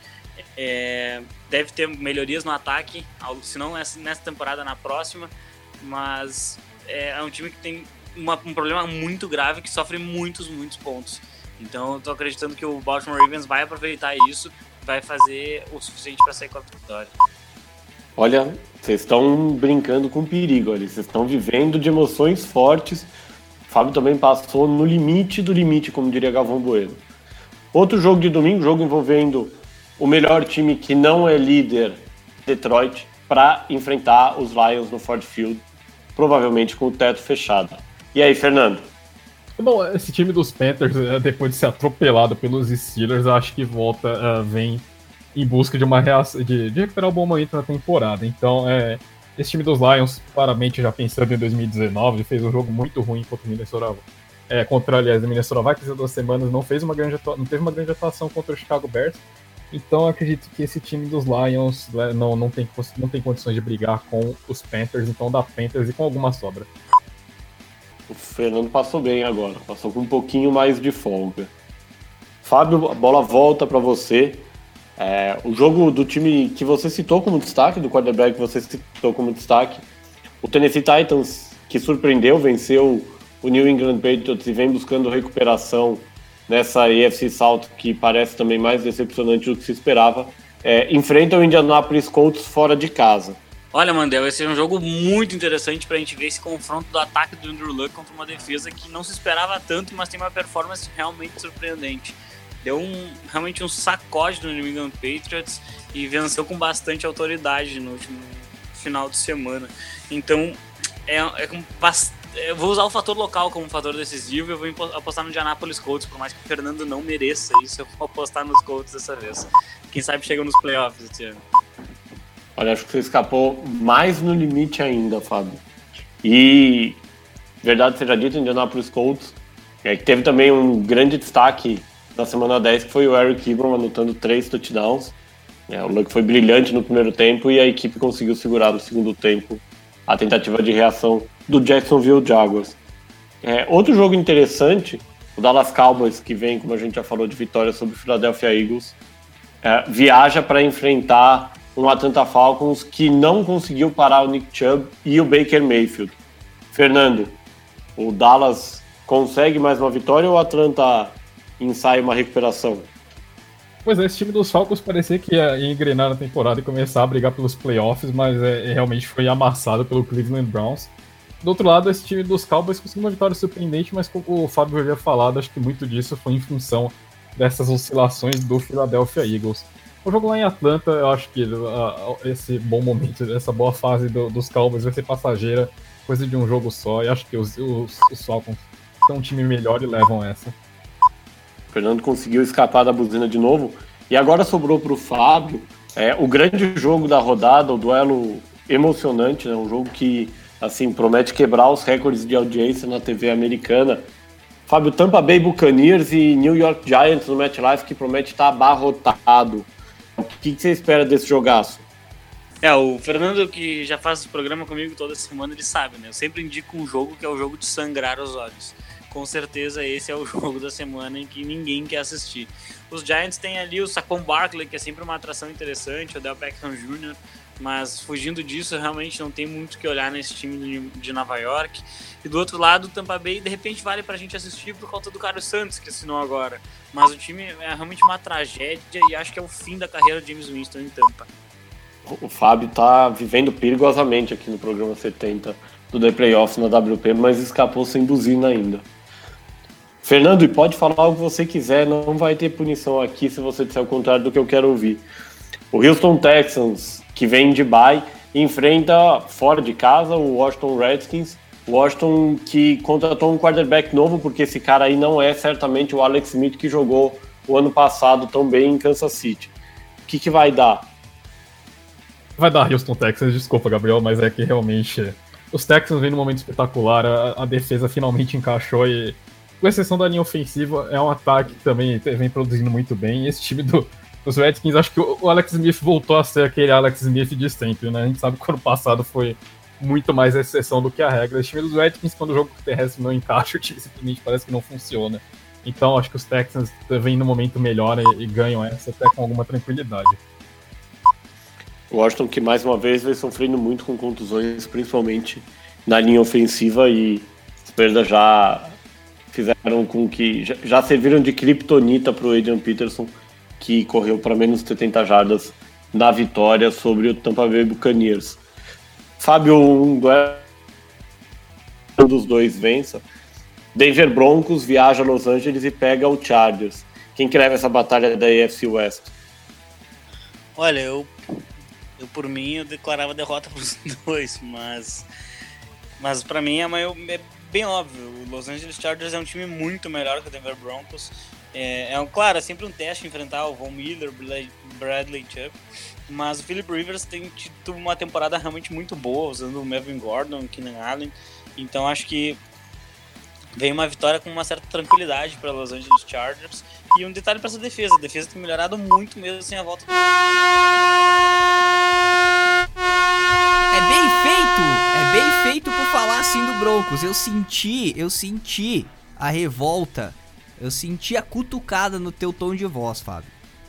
Deve ter melhorias no ataque, se não nessa temporada, na próxima, mas é um time que tem um problema muito grave, que sofre muitos pontos. Então eu tô acreditando que o Baltimore Ravens vai aproveitar isso, vai fazer o suficiente para sair com a vitória. Olha, vocês estão brincando com perigo, vocês estão vivendo de emoções fortes. O Fábio também passou no limite do limite, como diria Galvão Bueno. Outro jogo de domingo, jogo envolvendo o melhor time que não é líder, Detroit, para enfrentar os Lions no Ford Field, provavelmente com o teto fechado. E aí, Fernando? Bom, esse time dos Panthers, depois de ser atropelado pelos Steelers, acho que vem em busca de uma reação, de recuperar o bom momento na temporada. Então, esse time dos Lions, claramente já pensando em 2019, fez um jogo muito ruim contra o Minnesota. Aliás, o Minnesota Vikings há 2 semanas não teve uma grande atuação contra o Chicago Bears. Então, acredito que esse time dos Lions não tem condições de brigar com os Panthers, então dá Panthers e com alguma sobra. O Fernando passou bem agora, passou com um pouquinho mais de folga. Fábio, a bola volta para você. O jogo do time que você citou como destaque, do quarterback que você citou como destaque, o Tennessee Titans, que surpreendeu, venceu o New England Patriots e vem buscando recuperação nessa AFC South, que parece também mais decepcionante do que se esperava, enfrenta o Indianapolis Colts fora de casa. Olha, Mandel, esse é um jogo muito interessante pra gente ver esse confronto do ataque do Andrew Luck contra uma defesa que não se esperava tanto, mas tem uma performance realmente surpreendente. Deu realmente um sacode no New England Patriots e venceu com bastante autoridade no último final de semana. Então, eu vou usar o fator local como fator decisivo e eu vou apostar no Indianapolis Colts, por mais que o Fernando não mereça isso, eu vou apostar nos Colts dessa vez. Quem sabe chega nos playoffs esse ano. Olha, acho que você escapou mais no limite ainda, Fábio. E, verdade seja dita, o Indianapolis Colts, que teve também um grande destaque na semana 10, que foi o Eric Ebron anotando 3 touchdowns. O Luck foi brilhante no primeiro tempo e a equipe conseguiu segurar no segundo tempo a tentativa de reação do Jacksonville Jaguars. Outro jogo interessante, o Dallas Cowboys, que vem, como a gente já falou, de vitória sobre o Philadelphia Eagles, viaja para enfrentar um Atlanta Falcons que não conseguiu parar o Nick Chubb e o Baker Mayfield. Fernando, o Dallas consegue mais uma vitória ou o Atlanta ensaia uma recuperação? Pois esse time dos Falcons parecia que ia engrenar na temporada e começar a brigar pelos playoffs, mas realmente foi amassado pelo Cleveland Browns. Do outro lado, esse time dos Cowboys conseguiu uma vitória surpreendente, mas como o Fábio já havia falado, acho que muito disso foi em função dessas oscilações do Philadelphia Eagles. O jogo lá em Atlanta, eu acho que esse bom momento, essa boa fase dos Cowboys vai ser passageira, coisa de um jogo só, e acho que os Falcons são um time melhor e levam essa. O Fernando conseguiu escapar da buzina de novo, e agora sobrou para o Fábio o grande jogo da rodada, o duelo emocionante, né? Um jogo que assim, promete quebrar os recordes de audiência na TV americana. Fábio, Tampa Bay Buccaneers e New York Giants no MetLife, que promete estar abarrotado. O que você espera desse jogaço? O Fernando, que já faz o programa comigo toda semana, ele sabe, né? Eu sempre indico um jogo que é o jogo de sangrar os olhos. Com certeza esse é o jogo da semana em que ninguém quer assistir. Os Giants têm ali o Saquon Barkley, que é sempre uma atração interessante, o Odell Beckham Jr., mas fugindo disso, realmente não tem muito o que olhar nesse time de Nova York. E do outro lado, o Tampa Bay, de repente, vale pra gente assistir por conta do Carlos Santos, que assinou agora. Mas o time é realmente uma tragédia e acho que é o fim da carreira de James Winston em Tampa. O Fábio tá vivendo perigosamente aqui no programa 70. do The Playoffs na WP, mas escapou sem buzina ainda. Fernando, e pode falar o que você quiser, não vai ter punição aqui se você disser o contrário do que eu quero ouvir. O Houston Texans, que vem de bye, enfrenta fora de casa o Washington Redskins. Washington que contratou um quarterback novo, porque esse cara aí não é certamente o Alex Smith que jogou o ano passado tão bem em Kansas City. O que vai dar? Vai dar Houston Texans, desculpa, Gabriel, mas é que realmente os Texans vêm num momento espetacular, a defesa finalmente encaixou e, com exceção da linha ofensiva, é um ataque que também vem produzindo muito bem. E esse time dos Redskins, acho que o Alex Smith voltou a ser aquele Alex Smith de sempre, né? A gente sabe que o ano passado foi muito mais a exceção do que a regra. Esse time dos Redskins, quando o jogo terrestre não encaixa, o time simplesmente parece que não funciona. Então, acho que os Texans vêm no momento melhor e ganham essa até com alguma tranquilidade. O Washington que, mais uma vez, vem sofrendo muito com contusões, principalmente na linha ofensiva, e as perdas já fizeram com que... já serviram de criptonita para o Adrian Peterson, que correu para menos 70 jardas na vitória sobre o Tampa Bay Buccaneers. Fábio, um dos dois vença. Denver Broncos viaja a Los Angeles e pega o Chargers. Quem que leva essa batalha da AFC West? Olha, eu por mim, eu declarava derrota para os dois, mas para mim é bem óbvio. O Los Angeles Chargers é um time muito melhor que o Denver Broncos. Claro, é sempre um teste enfrentar o Von Miller, Bradley Chubb, mas o Philip Rivers tem tido uma temporada realmente muito boa, usando o Melvin Gordon, Keenan Allen, então acho que vem uma vitória com uma certa tranquilidade para Los Angeles Chargers. E um detalhe para essa defesa, a defesa tem melhorado muito mesmo sem a volta do... É bem feito por falar assim do Broncos. Eu senti a revolta, eu senti a cutucada no teu tom de voz, Fábio.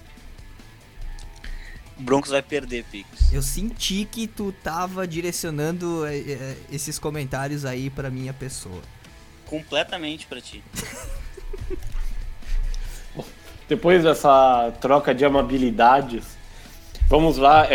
O Broncos vai perder, Pix. Eu senti que tu tava direcionando esses comentários aí pra minha pessoa. Completamente pra ti. Depois dessa troca de amabilidades, vamos lá.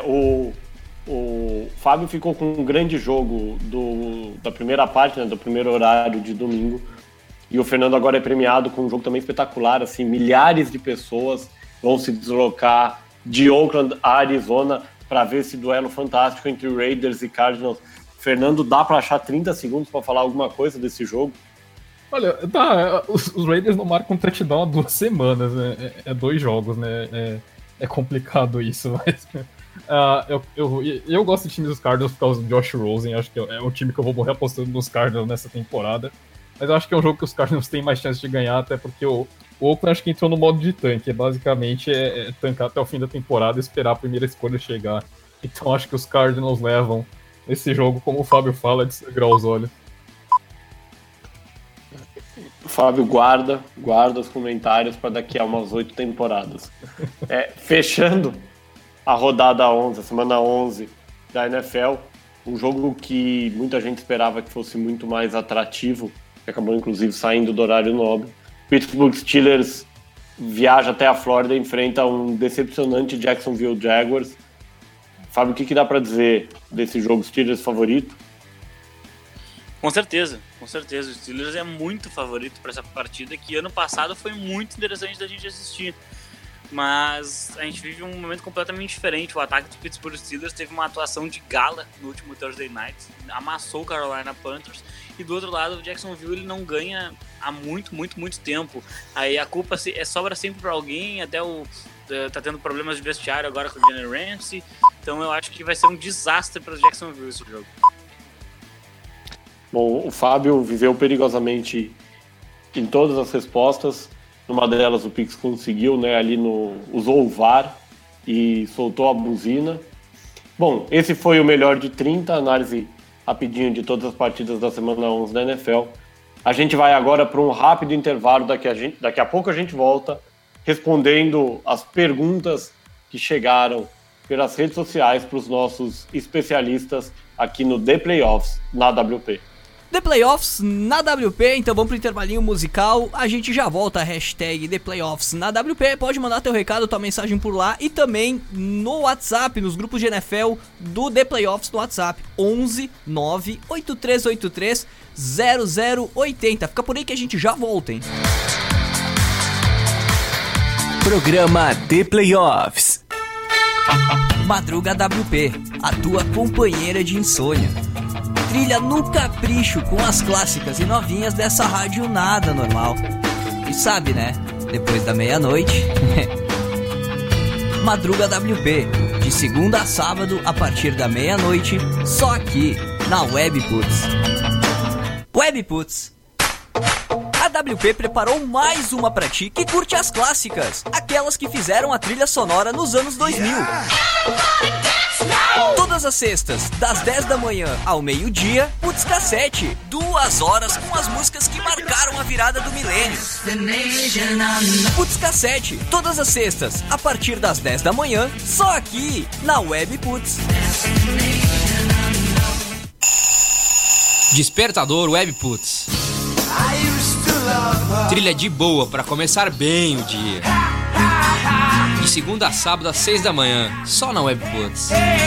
O Fábio ficou com um grande jogo da primeira parte, né, do primeiro horário de domingo. E o Fernando agora é premiado com um jogo também espetacular. Assim, milhares de pessoas vão se deslocar de Oakland a Arizona para ver esse duelo fantástico entre Raiders e Cardinals. Fernando, dá para achar 30 segundos para falar alguma coisa desse jogo? Olha, os Raiders não marcam touchdown há 2 semanas, né? É 2 jogos, né? É complicado isso, mas... eu gosto de times dos Cardinals por causa do Josh Rosen. Acho que é o time que eu vou morrer apostando nos Cardinals nessa temporada. Mas eu acho que é um jogo que os Cardinals têm mais chance de ganhar, até porque o Oakland acho que entrou no modo de tanque. Basicamente é tancar até o fim da temporada e esperar a primeira escolha chegar. Então acho que os Cardinals levam esse jogo, como o Fábio fala, de sangrar os olhos. O Fábio guarda os comentários para daqui a umas 8 temporadas. Fechando a rodada 11, a semana 11 da NFL, um jogo que muita gente esperava que fosse muito mais atrativo, que acabou inclusive saindo do horário nobre. Pittsburgh Steelers viaja até a Flórida e enfrenta um decepcionante Jacksonville Jaguars. Fábio, o que dá para dizer desse jogo? Steelers favorito? Com certeza. O Steelers é muito favorito para essa partida, que ano passado foi muito interessante da gente assistir. Mas a gente vive um momento completamente diferente. O ataque dos Pittsburgh Steelers teve uma atuação de gala no último Thursday Night, amassou o Carolina Panthers, e do outro lado o Jacksonville ele não ganha há muito tempo. Aí a culpa sobra sempre para alguém, até tá tendo problemas de vestiário agora com o Jalen Ramsey, então eu acho que vai ser um desastre para o Jacksonville esse jogo. Bom, o Fábio viveu perigosamente em todas as respostas. Numa delas o Pix conseguiu, né, usou o VAR e soltou a buzina. Bom, esse foi o melhor de 30, análise rapidinho de todas as partidas da semana 11 da NFL. A gente vai agora para um rápido intervalo, daqui a pouco a gente volta respondendo as perguntas que chegaram pelas redes sociais para os nossos especialistas aqui no The Playoffs na WP. The Playoffs na WP, então vamos pro intervalinho musical, a gente já volta a hashtag The Playoffs na WP, pode mandar teu recado, tua mensagem por lá e também no WhatsApp, nos grupos de NFL do The Playoffs no WhatsApp, 11 98383 0080, fica por aí que a gente já volta, hein? Programa The Playoffs. Madruga WP, a tua companheira de insônia. Trilha no capricho com as clássicas e novinhas dessa rádio nada normal. E sabe, né? Depois da meia-noite. Madruga WP, de segunda a sábado a partir da meia-noite, só aqui na Webputs. Webputs. A WP preparou mais uma pra ti que curte as clássicas, aquelas que fizeram a trilha sonora nos anos 2000. Todas as sextas, das 10 da manhã ao meio-dia, Putz Cassete, 2 horas com as músicas que marcaram a virada do milênio. Putz Cassete, todas as sextas, a partir das 10 da manhã, só aqui na Webputs. Despertador Webputs. Trilha de boa para começar bem o dia. De segunda a sábado às 6 da manhã, só na Webputs.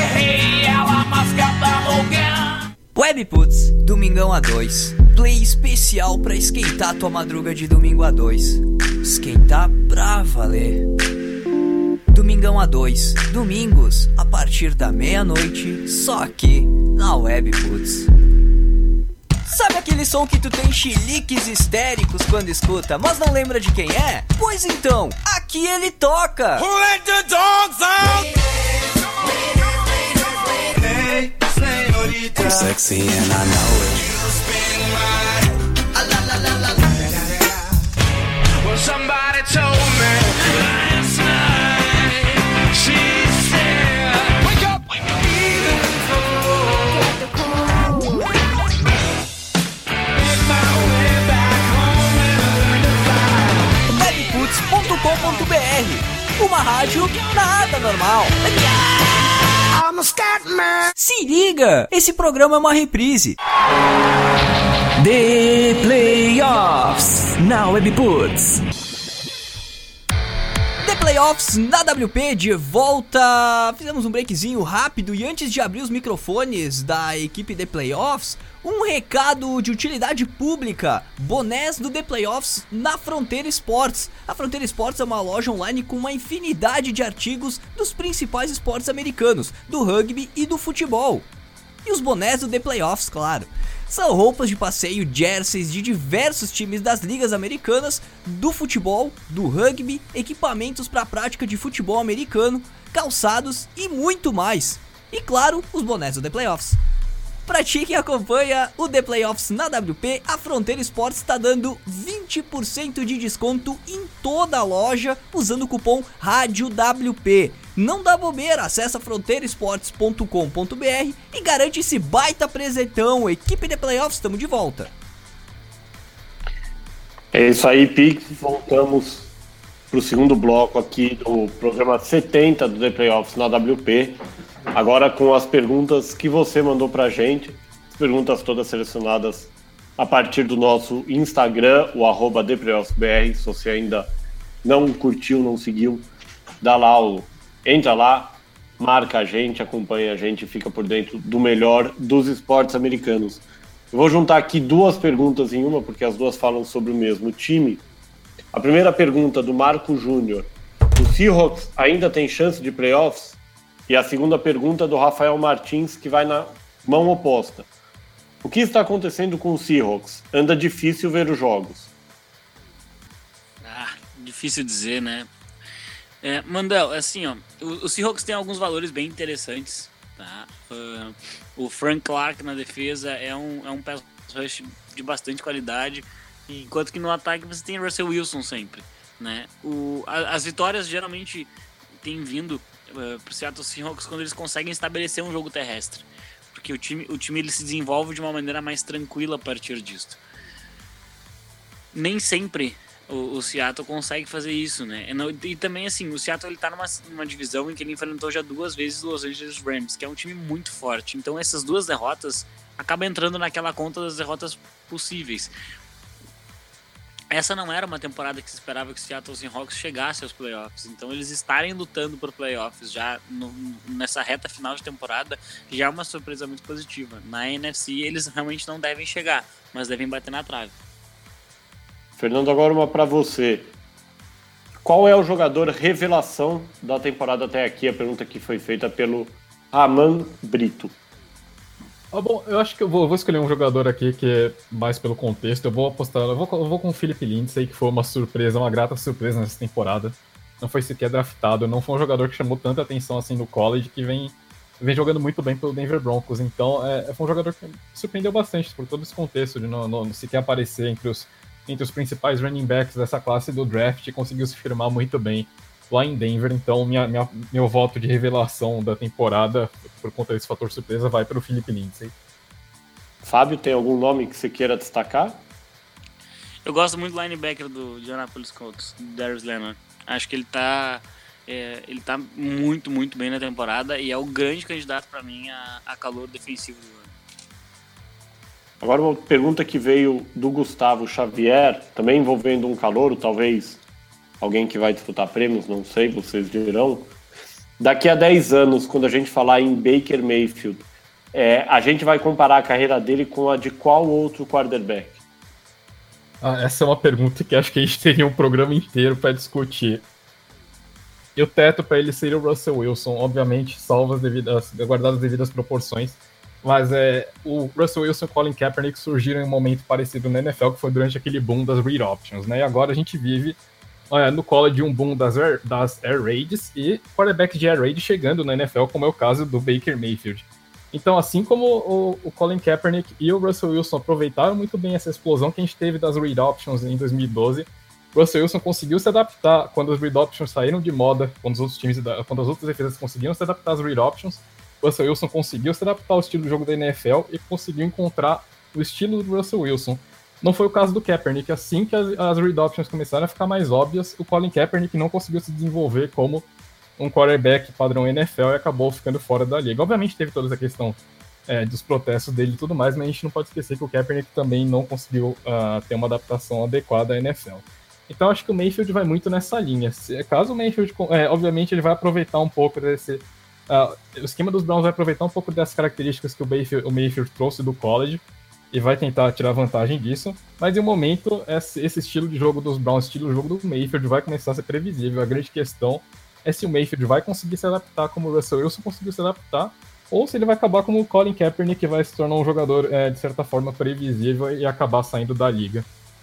Webputs, domingão a 2. Play especial pra esquentar tua madruga de domingo a 2. Esquentar pra valer. Domingão a 2. Domingos, a partir da meia-noite, só aqui na Webputs. Sabe aquele som que tu tem chiliques histéricos quando escuta, mas não lembra de quem é? Pois então, aqui ele toca! Who let the dogs out? I'm sexy and I know it. Well, somebody told me last night. She said, wake up, even though make my way back home and learn to fly. Webputs.com.br, uma rádio nada normal. I'm a scat man. Se liga, esse programa é uma reprise. The Playoffs na Webputs. The Playoffs na WP de volta. Fizemos um breakzinho rápido e antes de abrir os microfones da equipe The Playoffs, um recado de utilidade pública: bonés do The Playoffs na Fronteira Sports. A Fronteira Sports é uma loja online com uma infinidade de artigos dos principais esportes americanos, do rugby e do futebol. E os bonés do The Playoffs, claro. São roupas de passeio, jerseys de diversos times das ligas americanas, do futebol, do rugby, equipamentos para a prática de futebol americano, calçados e muito mais. E claro, os bonés do The Playoffs. Pra ti que acompanha o The Playoffs na WP, a Fronteira Sports está dando 20% de desconto em toda a loja usando o cupom RádioWP. Não dá bobeira, acessa fronteirasports.com.br e garante esse baita presentão. Equipe The Playoffs, estamos de volta. É isso aí, Pix. Voltamos pro segundo bloco aqui do programa 70 do The Playoffs na WP. Agora com as perguntas que você mandou pra gente, as perguntas todas selecionadas a partir do nosso Instagram, o @ThePlayoffsBR. Se você ainda não curtiu, não seguiu, dá lá entra lá, marca a gente, acompanha a gente e fica por dentro do melhor dos esportes americanos. Eu vou juntar aqui duas perguntas em uma, porque as duas falam sobre o mesmo time. A primeira pergunta do Marco Júnior: o Seahawks ainda tem chance de playoffs? E a segunda pergunta do Rafael Martins, que vai na mão oposta: o que está acontecendo com o Seahawks? Anda difícil ver os jogos. Difícil dizer, né? Mandel, assim, ó, o Seahawks tem alguns valores bem interessantes, tá? O Frank Clark na defesa é um pass rush de bastante qualidade, enquanto que no ataque você tem Russell Wilson sempre, né? As vitórias geralmente têm vindo pro Seattle Seahawks quando eles conseguem estabelecer um jogo terrestre, porque o time ele se desenvolve de uma maneira mais tranquila a partir disso. Nem sempre o Seattle consegue fazer isso, né? E também, assim, o Seattle ele tá numa divisão em que ele enfrentou já 2 vezes os Los Angeles Rams, que é um time muito forte. Então essas 2 derrotas acaba entrando naquela conta das derrotas possíveis. Essa não era uma temporada que se esperava que o Seattle Seahawks chegasse aos playoffs, então eles estarem lutando por playoffs já nessa reta final de temporada já é uma surpresa muito positiva. Na NFC eles realmente não devem chegar, mas devem bater na trave. Fernando, agora uma para você. Qual é o jogador revelação da temporada até aqui? A pergunta que foi feita pelo Raman Brito. Bom, eu acho que eu vou escolher um jogador aqui que é mais pelo contexto. Eu vou com o Philip Lindsay, que foi uma surpresa, uma grata surpresa nessa temporada. Não foi sequer draftado, não foi um jogador que chamou tanta atenção assim no college, que vem jogando muito bem pelo Denver Broncos. Então, foi um jogador que surpreendeu bastante por todo esse contexto de não sequer aparecer entre os principais running backs dessa classe do draft e conseguiu se firmar muito bem lá em Denver. Então, meu voto de revelação da temporada, por conta desse fator surpresa, vai para o Philip Lindsay. Fábio, tem algum nome que você queira destacar? Eu gosto muito do linebacker do Indianapolis Colts, Darius Leonard. Acho que ele tá muito, muito bem na temporada e é o grande candidato para mim a calor defensivo do ano. Agora uma pergunta que veio do Gustavo Xavier, também envolvendo um calouro, talvez alguém que vai disputar prêmios, não sei, vocês dirão. Daqui a 10 anos, quando a gente falar em Baker Mayfield, a gente vai comparar a carreira dele com a de qual outro quarterback? Essa é uma pergunta que acho que a gente teria um programa inteiro para discutir. E o teto para ele seria o Russell Wilson, obviamente, guardadas as devidas proporções. Mas o Russell Wilson e o Colin Kaepernick surgiram em um momento parecido na NFL, que foi durante aquele boom das read options, né? E agora a gente vive no college um boom das air raids e quarterbacks de air raid chegando na NFL, como é o caso do Baker Mayfield. Então, assim como o Colin Kaepernick e o Russell Wilson aproveitaram muito bem essa explosão que a gente teve das read options em 2012, o Russell Wilson conseguiu se adaptar quando as read options saíram de moda, quando as outras defesas conseguiram se adaptar às read options. O Russell Wilson conseguiu se adaptar ao estilo de jogo da NFL e conseguiu encontrar o estilo do Russell Wilson. Não foi o caso do Kaepernick. Assim que as read options começaram a ficar mais óbvias, o Colin Kaepernick não conseguiu se desenvolver como um quarterback padrão NFL e acabou ficando fora da liga. Obviamente teve toda essa questão dos protestos dele e tudo mais, mas a gente não pode esquecer que o Kaepernick também não conseguiu ter uma adaptação adequada à NFL. Então acho que o Mayfield vai muito nessa linha. Caso o Mayfield, obviamente ele vai aproveitar um pouco desse... o esquema dos Browns vai aproveitar um pouco das características que o Mayfield trouxe do college e vai tentar tirar vantagem disso, mas em um momento esse estilo de jogo dos Browns, estilo de jogo do Mayfield vai começar a ser previsível. A grande questão é se o Mayfield vai conseguir se adaptar como o Russell Wilson conseguiu se adaptar, ou se ele vai acabar como o Colin Kaepernick, que vai se tornar um jogador de certa forma previsível e acabar saindo da liga.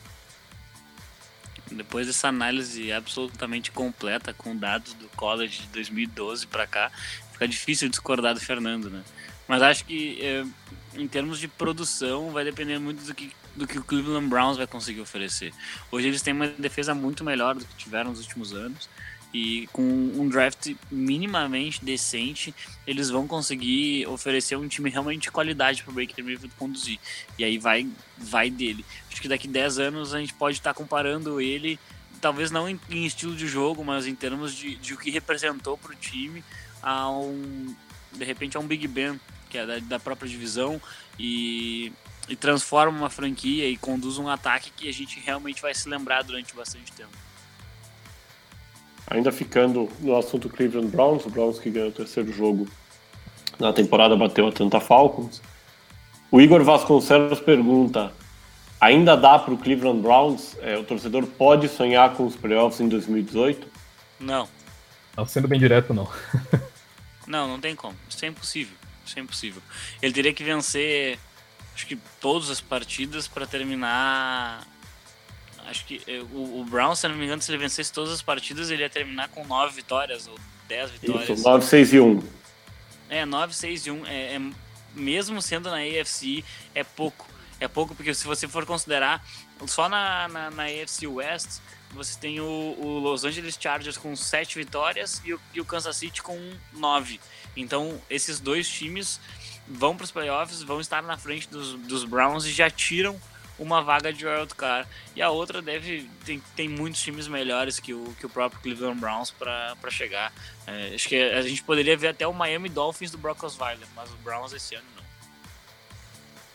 Depois dessa análise absolutamente completa com dados do college de 2012 para cá, fica difícil discordar do Fernando, né? Mas acho que em termos de produção vai depender muito do que o Cleveland Browns vai conseguir oferecer. Hoje eles têm uma defesa muito melhor do que tiveram nos últimos anos e com um draft minimamente decente eles vão conseguir oferecer um time realmente de qualidade para o Baker Mayfield conduzir. E aí vai dele. Acho que daqui 10 anos a gente pode estar comparando ele, talvez não em estilo de jogo, mas em termos de o que representou para o time, de repente a um Big Ben, que é da própria divisão, e transforma uma franquia e conduz um ataque que a gente realmente vai se lembrar durante bastante tempo. Ainda ficando no assunto Cleveland Browns, o Browns que ganhou o terceiro jogo na temporada, bateu a Atlanta Falcons. O Igor Vasconcelos pergunta: ainda dá para o Cleveland Browns? O torcedor pode sonhar com os playoffs em 2018? Não. Sendo bem direto, não. Não tem como. Isso é impossível. Ele teria que vencer, acho que todas as partidas para terminar. Acho que o Browns, se não me engano, se ele vencesse todas as partidas, ele ia terminar com 9 vitórias ou 10 vitórias. Isso, 9, 6 e 1. 9, 6 e 1. Mesmo sendo na AFC, é pouco. É pouco porque se você for considerar, só na AFC West, você tem o Los Angeles Chargers com 7 vitórias e o Kansas City com 9. Então, esses dois times vão para os playoffs, vão estar na frente dos Browns e já tiram uma vaga de wild card, e a outra tem muitos times melhores que o próprio Cleveland Browns para chegar. Acho que a gente poderia ver até o Miami Dolphins do Brock Osweiler, mas o Browns esse ano não.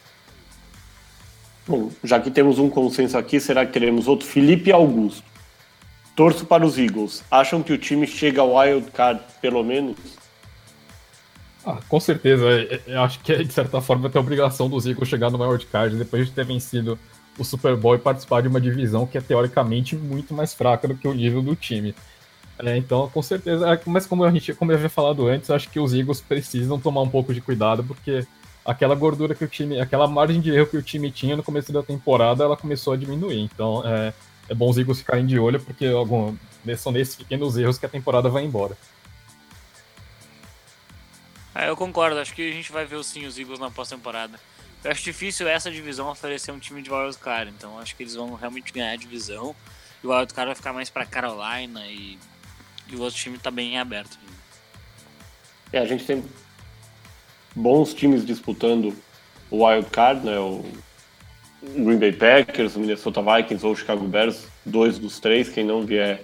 Bom, já que temos um consenso aqui, será que teremos outro? Felipe Augusto. Torço para os Eagles. Acham que o time chega ao wild card, pelo menos? Com certeza. Eu acho que, de certa forma, vai ter a obrigação dos Eagles chegar no wild card depois de ter vencido o Super Bowl e participar de uma divisão que é, teoricamente, muito mais fraca do que o nível do time. Então, com certeza. Mas como eu havia falado antes, acho que os Eagles precisam tomar um pouco de cuidado, porque aquela gordura que o time, aquela margem de erro que o time tinha no começo da temporada, ela começou a diminuir. Então, é bom os Eagles ficarem de olho, porque são nesses pequenos erros que a temporada vai embora. Eu concordo, acho que a gente vai ver sim os Eagles na pós-temporada. Eu acho difícil essa divisão oferecer um time de wild card, então acho que eles vão realmente ganhar a divisão. E o wild card vai ficar mais para Carolina e o outro time tá bem aberto. A gente tem bons times disputando o wild card, né? O Green Bay Packers, o Minnesota Vikings ou o Chicago Bears, 2 dos 3, quem não vier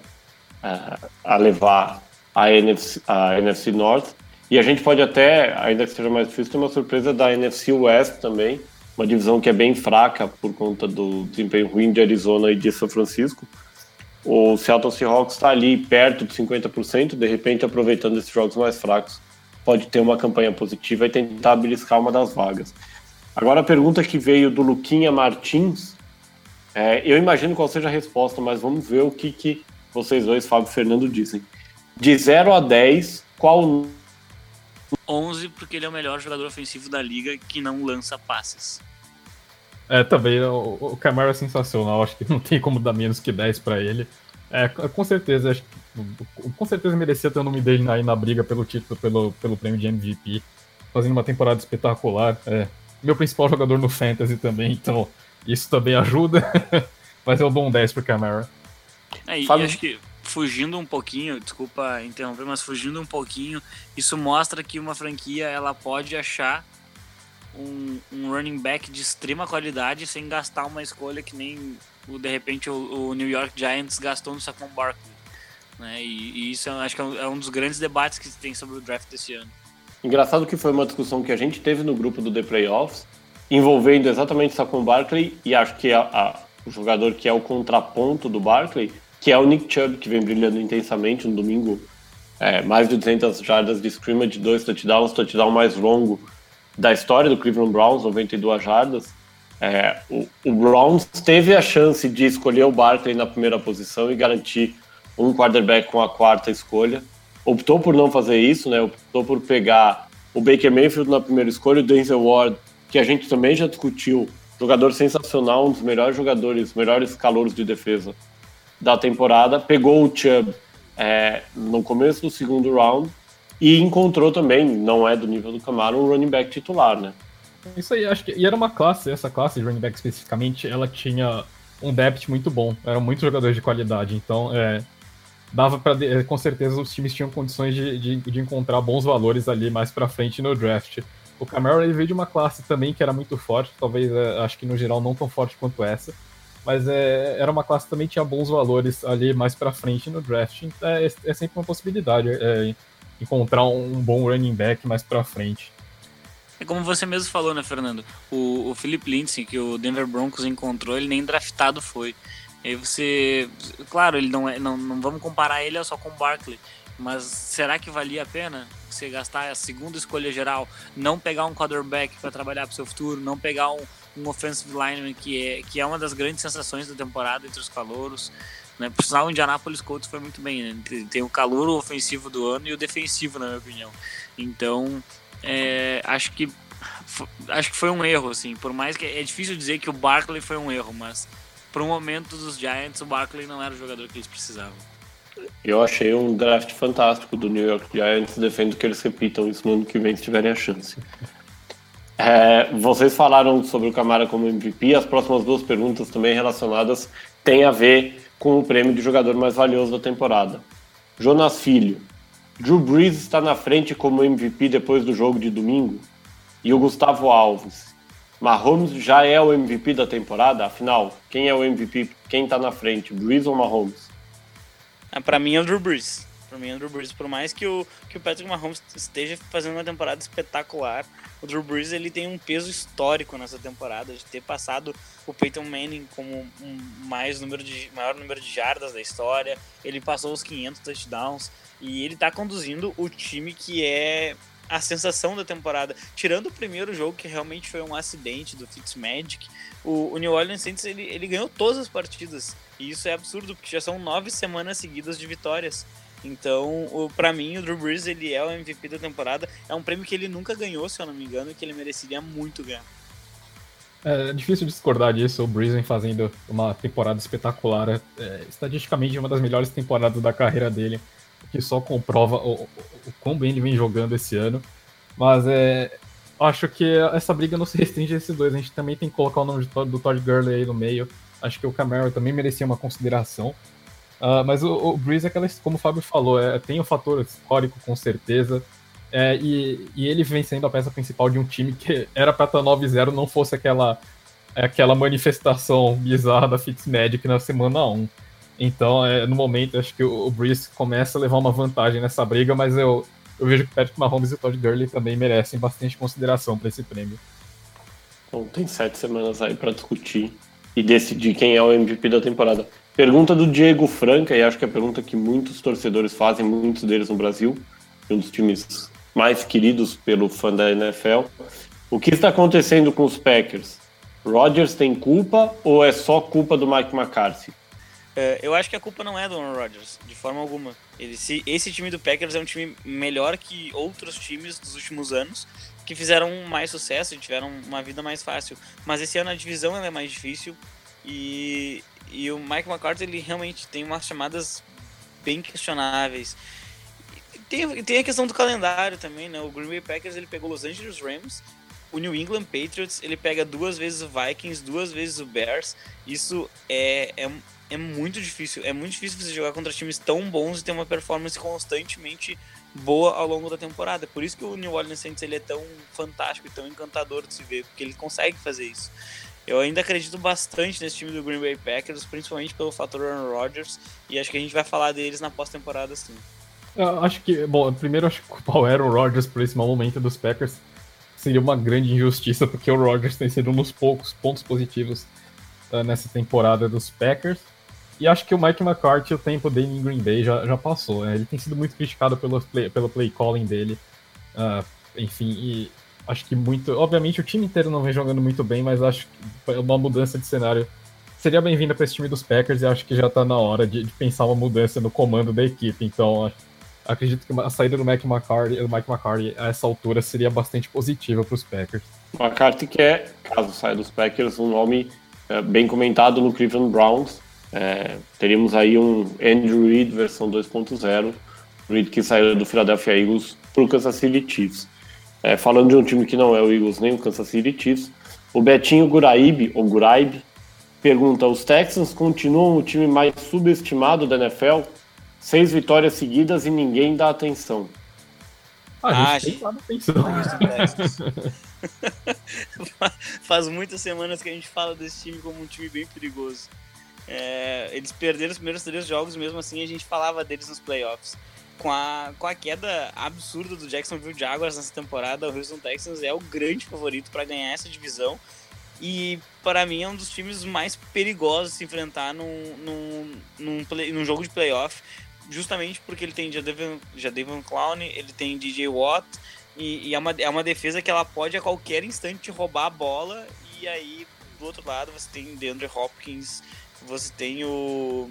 a levar a NFC North. E a gente pode até, ainda que seja mais difícil, ter uma surpresa da NFC West também, uma divisão que é bem fraca por conta do desempenho ruim de Arizona e de São Francisco. O Seattle Seahawks está ali perto de 50%, de repente aproveitando esses jogos mais fracos, pode ter uma campanha positiva e tentar beliscar uma das vagas. Agora a pergunta que veio do Luquinha Martins, eu imagino qual seja a resposta, mas vamos ver o que vocês dois, Fábio e Fernando, dizem. De 0 a 10, qual... 11, porque ele é o melhor jogador ofensivo da liga que não lança passes. Também, o Camara é sensacional, acho que não tem como dar menos que 10 para ele. Com certeza, acho que, com certeza merecia ter o nome dele aí na briga pelo título, pelo prêmio de MVP, fazendo uma temporada espetacular. Meu principal jogador no Fantasy também, então isso também ajuda, mas eu dou um 10 pro Camara. E acho que fugindo um pouquinho, desculpa interromper, mas fugindo um pouquinho, isso mostra que uma franquia ela pode achar um running back de extrema qualidade sem gastar uma escolha que nem de repente o New York Giants gastou no Saquon Barkley, né? E isso acho que é um dos grandes debates que se tem sobre o draft desse ano. Engraçado que foi uma discussão que a gente teve no grupo do The Playoffs, envolvendo exatamente o Saquon Barkley, e acho que o jogador que é o contraponto do Barkley, que é o Nick Chubb, que vem brilhando intensamente no domingo, mais de 200 jardas de scrimmage, 2 touchdowns, touchdown mais longo da história do Cleveland Browns, 92 jardas. O Browns teve a chance de escolher o Barkley na primeira posição e garantir um quarterback com a 4ª escolha. Optou por não fazer isso, né? Optou por pegar o Baker Mayfield na primeira escolha, o Denzel Ward, que a gente também já discutiu, jogador sensacional, um dos melhores jogadores, melhores calouros de defesa da temporada, pegou o Chubb no começo do segundo round e encontrou também, não é do nível do Camara, um running back titular, né? Isso aí, acho que, e era uma classe, essa classe de running back especificamente, ela tinha um depth muito bom, eram muitos jogadores de qualidade, então dava para, com certeza os times tinham condições de encontrar bons valores ali mais pra frente no draft. O Camara, ele veio de uma classe também que era muito forte, talvez, acho que no geral não tão forte quanto essa, mas era uma classe que também tinha bons valores ali mais pra frente no draft. Então, é sempre uma possibilidade encontrar um bom running back mais pra frente. É como você mesmo falou, né, Fernando? O Philip Lindsay, que o Denver Broncos encontrou, ele nem draftado foi. E aí você... Claro, ele não vamos comparar ele só com o Barkley, mas será que valia a pena você gastar a segunda escolha geral, não pegar um quarterback para trabalhar pro seu futuro, não pegar um offensive lineman que é uma das grandes sensações da temporada entre os calouros, né? Por sinal, o Indianapolis Colts foi muito bem, né? Tem o calouro ofensivo do ano e o defensivo, na minha opinião. Então, acho que foi um erro, assim, por mais que é difícil dizer que o Barkley foi um erro, mas pro momento dos Giants, o Barkley não era o jogador que eles precisavam. Eu achei um draft fantástico do New York Giants, defendo que eles repitam isso no ano que vem se tiverem a chance. Vocês falaram sobre o Camara como MVP, as próximas 2 perguntas também relacionadas têm a ver com o prêmio de jogador mais valioso da temporada. Jonas Filho, Drew Brees está na frente como MVP depois do jogo de domingo? E o Gustavo Alves, Mahomes já é o MVP da temporada? Afinal, quem é o MVP? Quem está na frente, Brees ou Mahomes? Pra mim é o Drew Brees. Pra mim, o Drew Brees, por mais que o Patrick Mahomes esteja fazendo uma temporada espetacular, o Drew Brees ele tem um peso histórico nessa temporada, de ter passado o Peyton Manning como maior número de jardas da história, ele passou os 500 touchdowns, e ele tá conduzindo o time que é a sensação da temporada. Tirando o primeiro jogo, que realmente foi um acidente do Fitzmagic, o New Orleans Saints ele ganhou todas as partidas, e isso é absurdo, porque já são 9 semanas seguidas de vitórias. Então, pra mim, o Drew Brees ele é o MVP da temporada. É um prêmio que ele nunca ganhou, se eu não me engano, e que ele mereceria muito ganhar. É difícil discordar disso. O Brees vem fazendo uma temporada espetacular. Estatisticamente, uma das melhores temporadas da carreira dele, o que só comprova o quão bem ele vem jogando esse ano. Mas acho que essa briga não se restringe a esses dois. A gente também tem que colocar o nome do Todd Gurley aí no meio. Acho que o Camaro também merecia uma consideração. Mas o Brees, como o Fábio falou, tem o fator histórico, com certeza, e ele vem sendo a peça principal de um time que era pra estar 9-0, não fosse aquela manifestação bizarra da Fitzmagic na semana 1. Então, no momento, acho que o Brees começa a levar uma vantagem nessa briga, mas eu vejo que o Patrick Mahomes e o Todd Gurley também merecem bastante consideração para esse prêmio. Bom, tem 7 semanas aí para discutir e decidir quem é o MVP da temporada. Pergunta do Diego Franca, e acho que é a pergunta que muitos torcedores fazem, muitos deles no Brasil, um dos times mais queridos pelo fã da NFL. O que está acontecendo com os Packers? Rodgers tem culpa ou é só culpa do Mike McCarthy? Eu acho que a culpa não é do Aaron Rodgers, de forma alguma. Esse time do Packers é um time melhor que outros times dos últimos anos, que fizeram mais sucesso e tiveram uma vida mais fácil. Mas esse ano a divisão ela é mais difícil e o Mike McCarthy ele realmente tem umas chamadas bem questionáveis. Tem a questão do calendário também, né? O Green Bay Packers ele pegou Los Angeles Rams, o New England Patriots, ele pega 2 vezes o Vikings, 2 vezes o Bears. Isso é muito difícil. É muito difícil você jogar contra times tão bons e ter uma performance constantemente boa ao longo da temporada. Por isso que o New Orleans Saints ele é tão fantástico e tão encantador de se ver, porque ele consegue fazer isso. Eu ainda acredito bastante nesse time do Green Bay Packers, principalmente pelo fator Aaron Rodgers, e acho que a gente vai falar deles na pós-temporada sim. Eu acho que, primeiro acho que culpar o Aaron Rodgers por esse mau momento dos Packers seria uma grande injustiça, porque o Rodgers tem sido um dos poucos pontos positivos nessa temporada dos Packers. E acho que o Mike McCarthy, o tempo dele em Green Bay já passou. Ele tem sido muito criticado pelo play calling dele. Enfim, e acho que muito... Obviamente o time inteiro não vem jogando muito bem, mas acho que uma mudança de cenário seria bem-vinda para esse time dos Packers e acho que já está na hora de pensar uma mudança no comando da equipe. Então, acredito que a saída do Mike McCarthy a essa altura seria bastante positiva para os Packers. McCarthy que é, caso saia dos Packers, um nome bem comentado no Cleveland Browns. Teríamos aí um Andrew Reid versão 2.0, Reid que saiu do Philadelphia Eagles para o Kansas City Chiefs. Falando de um time que não é o Eagles nem o Kansas City Chiefs, o Betinho Guraib pergunta: os Texans continuam o time mais subestimado da NFL? 6 vitórias seguidas e ninguém dá atenção. A gente tem dado atenção. Faz muitas semanas que a gente fala desse time como um time bem perigoso. Eles perderam os primeiros 3 jogos, mesmo assim a gente falava deles nos playoffs. Com a queda absurda do Jacksonville Jaguars nessa temporada, o Houston Texans é o grande favorito para ganhar essa divisão. E para mim é um dos times mais perigosos de se enfrentar num jogo de playoff, justamente porque ele tem Jadeveon Clowney, ele tem DJ Watt, e é uma defesa que ela pode a qualquer instante roubar a bola. E aí do outro lado você tem DeAndre Hopkins, você tem o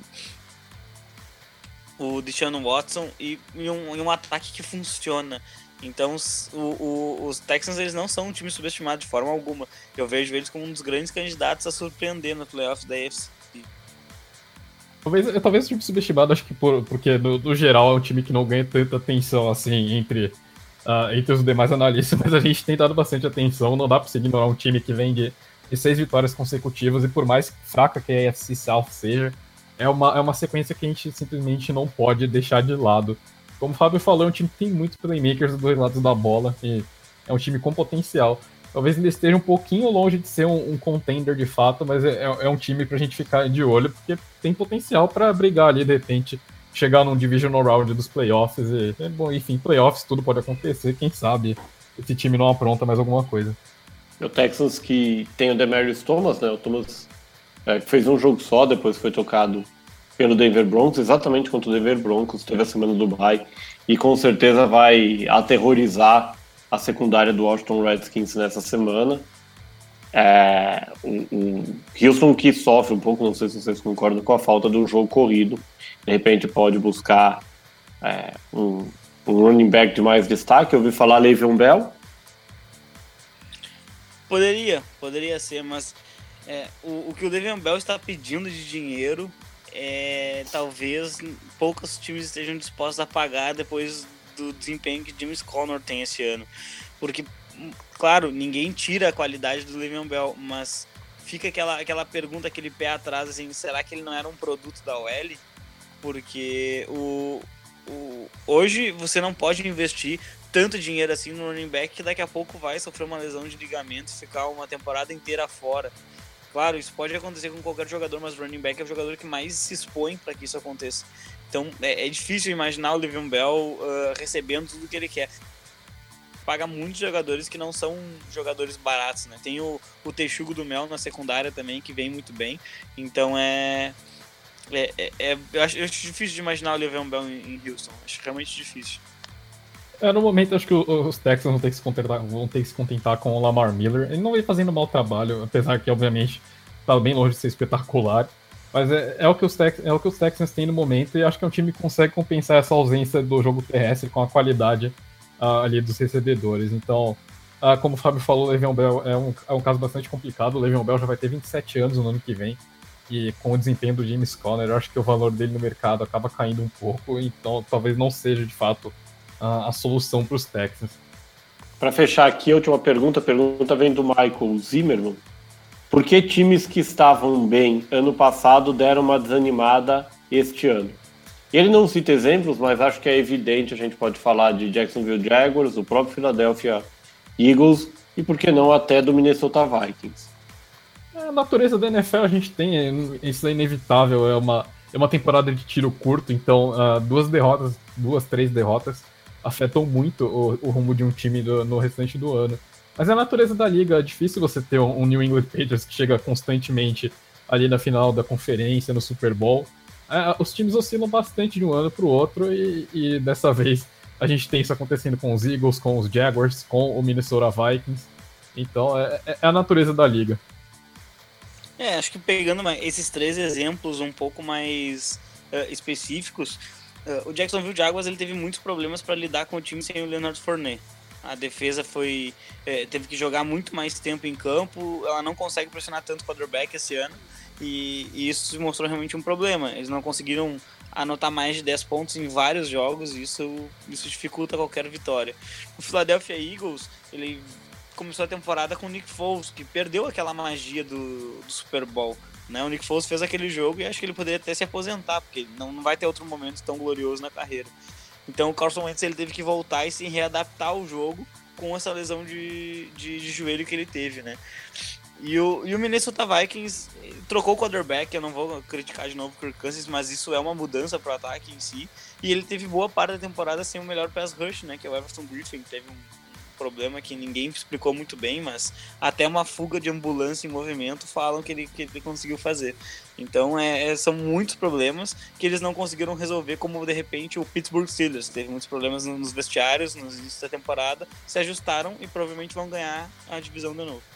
Deshaun Watson e um ataque que funciona. Então os Texans eles não são um time subestimado de forma alguma. Eu vejo eles como um dos grandes candidatos a surpreender no playoffs da AFC. Talvez o time subestimado, acho que porque no geral é um time que não ganha tanta atenção assim entre os demais analistas, mas a gente tem dado bastante atenção. Não dá pra você ignorar um time que vem de 6 vitórias consecutivas, e por mais fraca que a AFC South seja, é uma sequência que a gente simplesmente não pode deixar de lado. Como o Fábio falou, é um time que tem muitos playmakers dos dois lados da bola, e é um time com potencial. Talvez ele esteja um pouquinho longe de ser um contender de fato, mas é um time pra gente ficar de olho, porque tem potencial pra brigar ali, de repente, chegar num divisional round dos playoffs. E, bom, enfim, playoffs, tudo pode acontecer. Quem sabe esse time não apronta mais alguma coisa. O Texans que tem o Demaryius Thomas, né? O Thomas fez um jogo só, depois foi tocado pelo Denver Broncos, exatamente contra o Denver Broncos, teve a semana do bye, e com certeza vai aterrorizar a secundária do Washington Redskins nessa semana. O Houston que sofre um pouco, não sei se vocês concordam, com a falta do jogo corrido. De repente pode buscar um running back de mais destaque. Eu ouvi falar Le'Veon Bell. Poderia ser, mas o que o Le'Veon Bell está pedindo de dinheiro, talvez poucos times estejam dispostos a pagar depois do desempenho que James Conner tem esse ano. Porque, claro, ninguém tira a qualidade do Le'Veon Bell, mas fica aquela pergunta, aquele pé atrás, assim, será que ele não era um produto da OL? Porque hoje você não pode investir tanto dinheiro assim no running back que daqui a pouco vai sofrer uma lesão de ligamento e ficar uma temporada inteira fora. Claro, isso pode acontecer com qualquer jogador, mas o running back é o jogador que mais se expõe para que isso aconteça. Então é difícil imaginar o Le'Veon Bell recebendo tudo que ele quer. Paga muitos jogadores que não são jogadores baratos, né? Tem o Texugo do Mel na secundária também, que vem muito bem. Então eu acho difícil de imaginar o Le'Veon Bell em Houston. Acho realmente difícil. No momento, acho que os Texans vão ter que se contentar com o Lamar Miller. Ele não vem fazendo um mau trabalho, apesar que, obviamente, tá bem longe de ser espetacular. Mas é o que os Texans têm no momento, e acho que é um time que consegue compensar essa ausência do jogo terrestre com a qualidade ali dos recebedores. Então, como o Fábio falou, o Le'Veon Bell é um caso bastante complicado. O Le'Veon Bell já vai ter 27 anos no ano que vem, e com o desempenho do James Conner, eu acho que o valor dele no mercado acaba caindo um pouco, então talvez não seja, de fato, a solução para os Texans. Para fechar aqui, a última pergunta vem do Michael Zimmerman. Por que times que estavam bem ano passado deram uma desanimada este ano? Ele não cita exemplos, mas acho que é evidente. A gente pode falar de Jacksonville Jaguars, o próprio Philadelphia Eagles e, por que não, até do Minnesota Vikings. A natureza da NFL a gente tem, isso é inevitável, é uma temporada de tiro curto, então 3 derrotas afetam muito o rumo de um time no restante do ano. Mas é a natureza da liga, é difícil você ter um New England Patriots que chega constantemente ali na final da conferência, no Super Bowl. Os times oscilam bastante de um ano para o outro e dessa vez a gente tem isso acontecendo com os Eagles, com os Jaguars, com o Minnesota Vikings. Então é a natureza da liga. Acho que pegando esses 3 exemplos um pouco mais específicos, o Jacksonville Jaguars ele teve muitos problemas para lidar com o time sem o Leonard Fournette. A defesa teve que jogar muito mais tempo em campo, ela não consegue pressionar tanto o quarterback esse ano, e isso se mostrou realmente um problema. Eles não conseguiram anotar mais de 10 pontos em vários jogos, e isso dificulta qualquer vitória. O Philadelphia Eagles, ele começou a temporada com o Nick Foles, que perdeu aquela magia do Super Bowl, né? O Nick Foles fez aquele jogo e acho que ele poderia até se aposentar, porque não vai ter outro momento tão glorioso na carreira. Então o Carson Wentz ele teve que voltar e se readaptar ao jogo com essa lesão de joelho que ele teve, né? E o Minnesota Vikings trocou o quarterback. Eu não vou criticar de novo o Kirk Cousins, mas isso é uma mudança para o ataque em si. E ele teve boa parte da temporada sem o melhor pass rush, né? Que é o Everson Griffin, que teve um problema que ninguém explicou muito bem, mas até uma fuga de ambulância em movimento falam que ele conseguiu fazer. Então são muitos problemas que eles não conseguiram resolver, como de repente o Pittsburgh Steelers teve muitos problemas nos vestiários no início da temporada, se ajustaram e provavelmente vão ganhar a divisão de novo.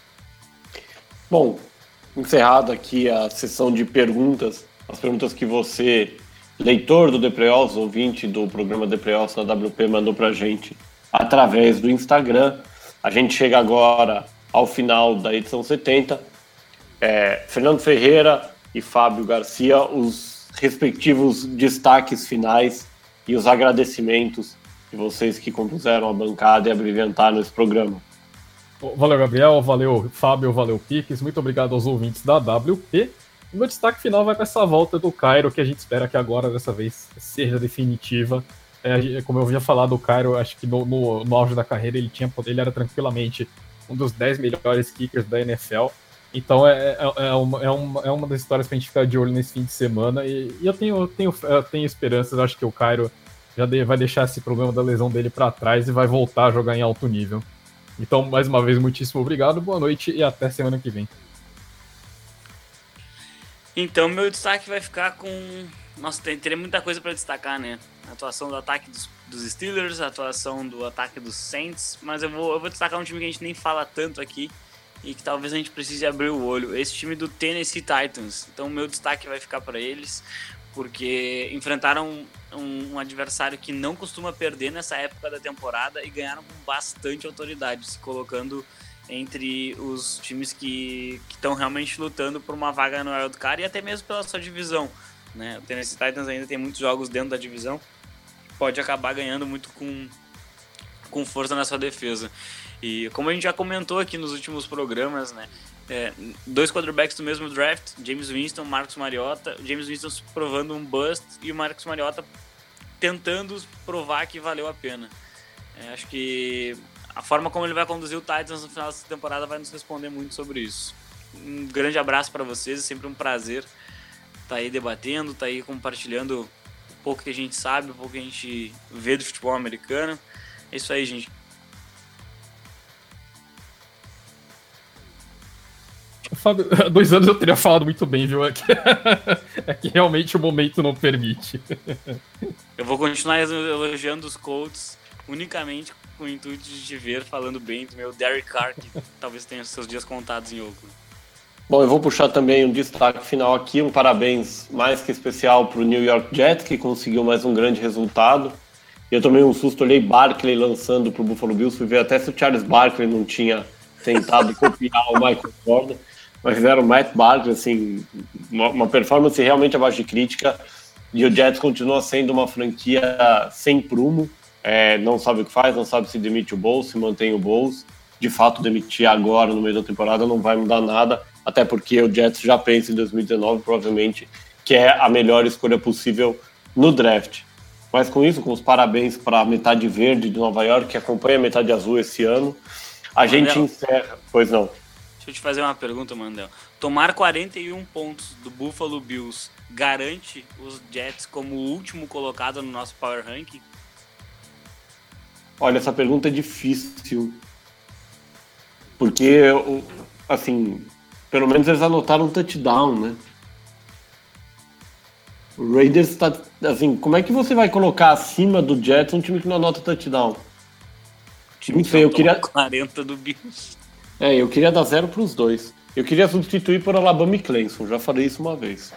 Bom, encerrada aqui a sessão de perguntas, as perguntas que você, leitor do The Playoffs, ouvinte do programa The Playoffs na WP, mandou pra gente através do Instagram. A gente chega agora ao final da edição 70. Fernando Ferreira e Fábio Garcia, os respectivos destaques finais e os agradecimentos de vocês que compuseram a bancada e abrilhantaram esse programa. Valeu, Gabriel, valeu, Fábio, valeu, Piques, muito obrigado aos ouvintes da WP. O meu destaque final vai para essa volta do Cairo, que a gente espera que agora, dessa vez, seja definitiva. Como eu havia falado, o Cairo, acho que no auge da carreira, ele era tranquilamente um dos 10 melhores kickers da NFL. Então é uma das histórias pra gente ficar de olho nesse fim de semana. E eu tenho esperanças, acho que o Cairo vai deixar esse problema da lesão dele pra trás e vai voltar a jogar em alto nível. Então, mais uma vez, muitíssimo obrigado, boa noite e até semana que vem. Então, meu destaque vai ficar com... Nossa, teria muita coisa pra destacar, né? A atuação do ataque dos Steelers, a atuação do ataque dos Saints, mas eu vou destacar um time que a gente nem fala tanto aqui e que talvez a gente precise abrir o olho. Esse time do Tennessee Titans. Então, meu destaque vai ficar pra eles, porque enfrentaram um adversário que não costuma perder nessa época da temporada e ganharam com bastante autoridade, se colocando entre os times que estão realmente lutando por uma vaga no Wild Card e até mesmo pela sua divisão, né? O Tennessee Titans ainda tem muitos jogos dentro da divisão, pode acabar ganhando muito com força na sua defesa. E como a gente já comentou aqui nos últimos programas, né? Dois quarterbacks do mesmo draft, James Winston, Marcus Mariota, James Winston se provando um bust e o Marcus Mariota tentando provar que valeu a pena. Acho que a forma como ele vai conduzir o Titans no final dessa temporada vai nos responder muito sobre isso. Um grande abraço para vocês, é sempre um prazer estar aí debatendo, estar aí compartilhando um pouco que a gente sabe, um pouco que a gente vê do futebol americano. É isso aí, gente. Fábio, há 2 anos eu teria falado muito bem, viu? É que realmente o momento não permite. Eu vou continuar elogiando os Colts unicamente com o intuito de te ver falando bem do meu Derek Carr, que talvez tenha seus dias contados em Oakland. Bom, eu vou puxar também um destaque final aqui, um parabéns mais que especial para o New York Jets, que conseguiu mais um grande resultado. Eu tomei um susto, olhei Barkley lançando para o Buffalo Bills, fui ver até se o Charles Barkley não tinha tentado copiar o Michael Jordan, mas fizeram o Matt Barkley, assim, uma performance realmente abaixo de crítica, e o Jets continua sendo uma franquia sem prumo, não sabe o que faz, não sabe se demite o Bowles, se mantém o Bowles. De fato, demitir agora, no meio da temporada, não vai mudar nada, até porque o Jets já pensa em 2019, provavelmente, que é a melhor escolha possível no draft. Mas com isso, com os parabéns para a metade verde de Nova York, que acompanha a metade azul esse ano, a gente encerra... Pois não. Deixa eu te fazer uma pergunta, Mandel. Tomar 41 pontos do Buffalo Bills garante os Jets como o último colocado no nosso Power Ranking? Olha, essa pergunta é difícil. Porque, assim, pelo menos eles anotaram um touchdown, né? O Raiders está, assim, como é que você vai colocar acima do Jets um time que não anota touchdown? Não sei, eu queria... 40 do Bills. Eu queria dar 0 para os dois. Eu queria substituir por Alabama e Clemson, já falei isso uma vez.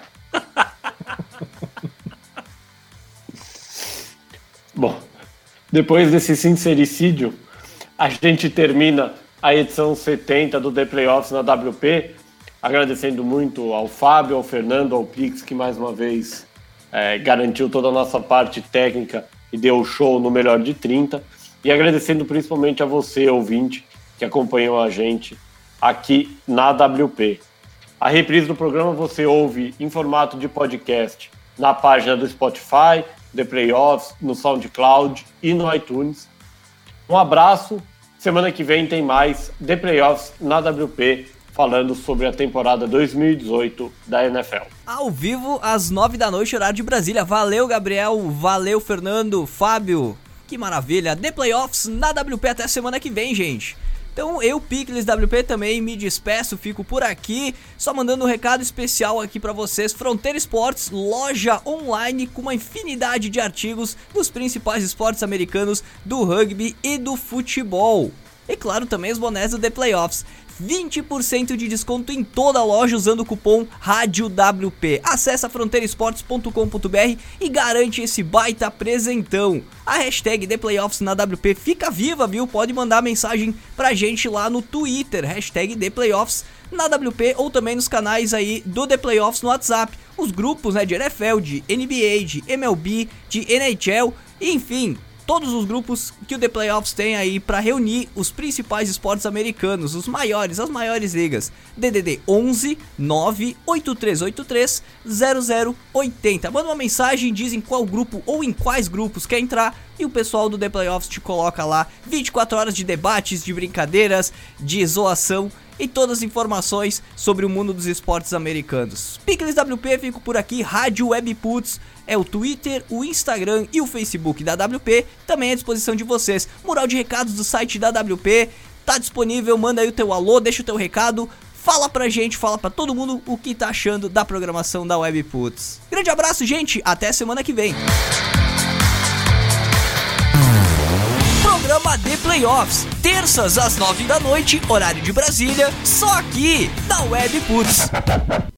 Bom, depois desse sincericídio, a gente termina a edição 70 do The Playoffs na WP, agradecendo muito ao Fábio, ao Fernando, ao Pix, que mais uma vez garantiu toda a nossa parte técnica e deu o show no melhor de 30, e agradecendo principalmente a você, ouvinte, que acompanhou a gente aqui na WP. A reprise do programa você ouve em formato de podcast na página do Spotify, The Playoffs, no SoundCloud e no iTunes. Um abraço, semana que vem tem mais The Playoffs na WP, falando sobre a temporada 2018 da NFL. Ao vivo, às 9 da noite, horário de Brasília. Valeu, Gabriel. Valeu, Fernando. Fábio. Que maravilha. The Playoffs na WP até semana que vem, gente. Então eu, Picles WP, também me despeço, fico por aqui, só mandando um recado especial aqui pra vocês. Fronteira Esportes, loja online com uma infinidade de artigos dos principais esportes americanos, do rugby e do futebol. E claro, também os bonés do The Playoffs. 20% de desconto em toda a loja usando o cupom RádioWP. Acesse fronteiraesportes.com.br e garante esse baita presentão. A hashtag The Playoffs na WP fica viva, viu? Pode mandar mensagem pra gente lá no Twitter, hashtag The Playoffs na WP, ou também nos canais aí do The Playoffs no WhatsApp. Os grupos, né, de NFL, de NBA, de MLB, de NHL, enfim... Todos os grupos que o The Playoffs tem aí para reunir os principais esportes americanos, os maiores, as maiores ligas. DDD 11 98383 0080. Manda uma mensagem, diz em qual grupo ou em quais grupos quer entrar e o pessoal do The Playoffs te coloca lá. 24 horas de debates, de brincadeiras, de zoação e todas as informações sobre o mundo dos esportes americanos. Pickles WP, fico por aqui. Rádio Webputs é o Twitter, o Instagram e o Facebook da WP, também à disposição de vocês. Mural de recados do site da WP tá disponível, manda aí o teu alô, deixa o teu recado. Fala pra gente, fala pra todo mundo o que tá achando da programação da Webputs. Grande abraço, gente, até semana que vem. Programa The Playoffs, terças às 9 da noite, horário de Brasília, só aqui na Webputs.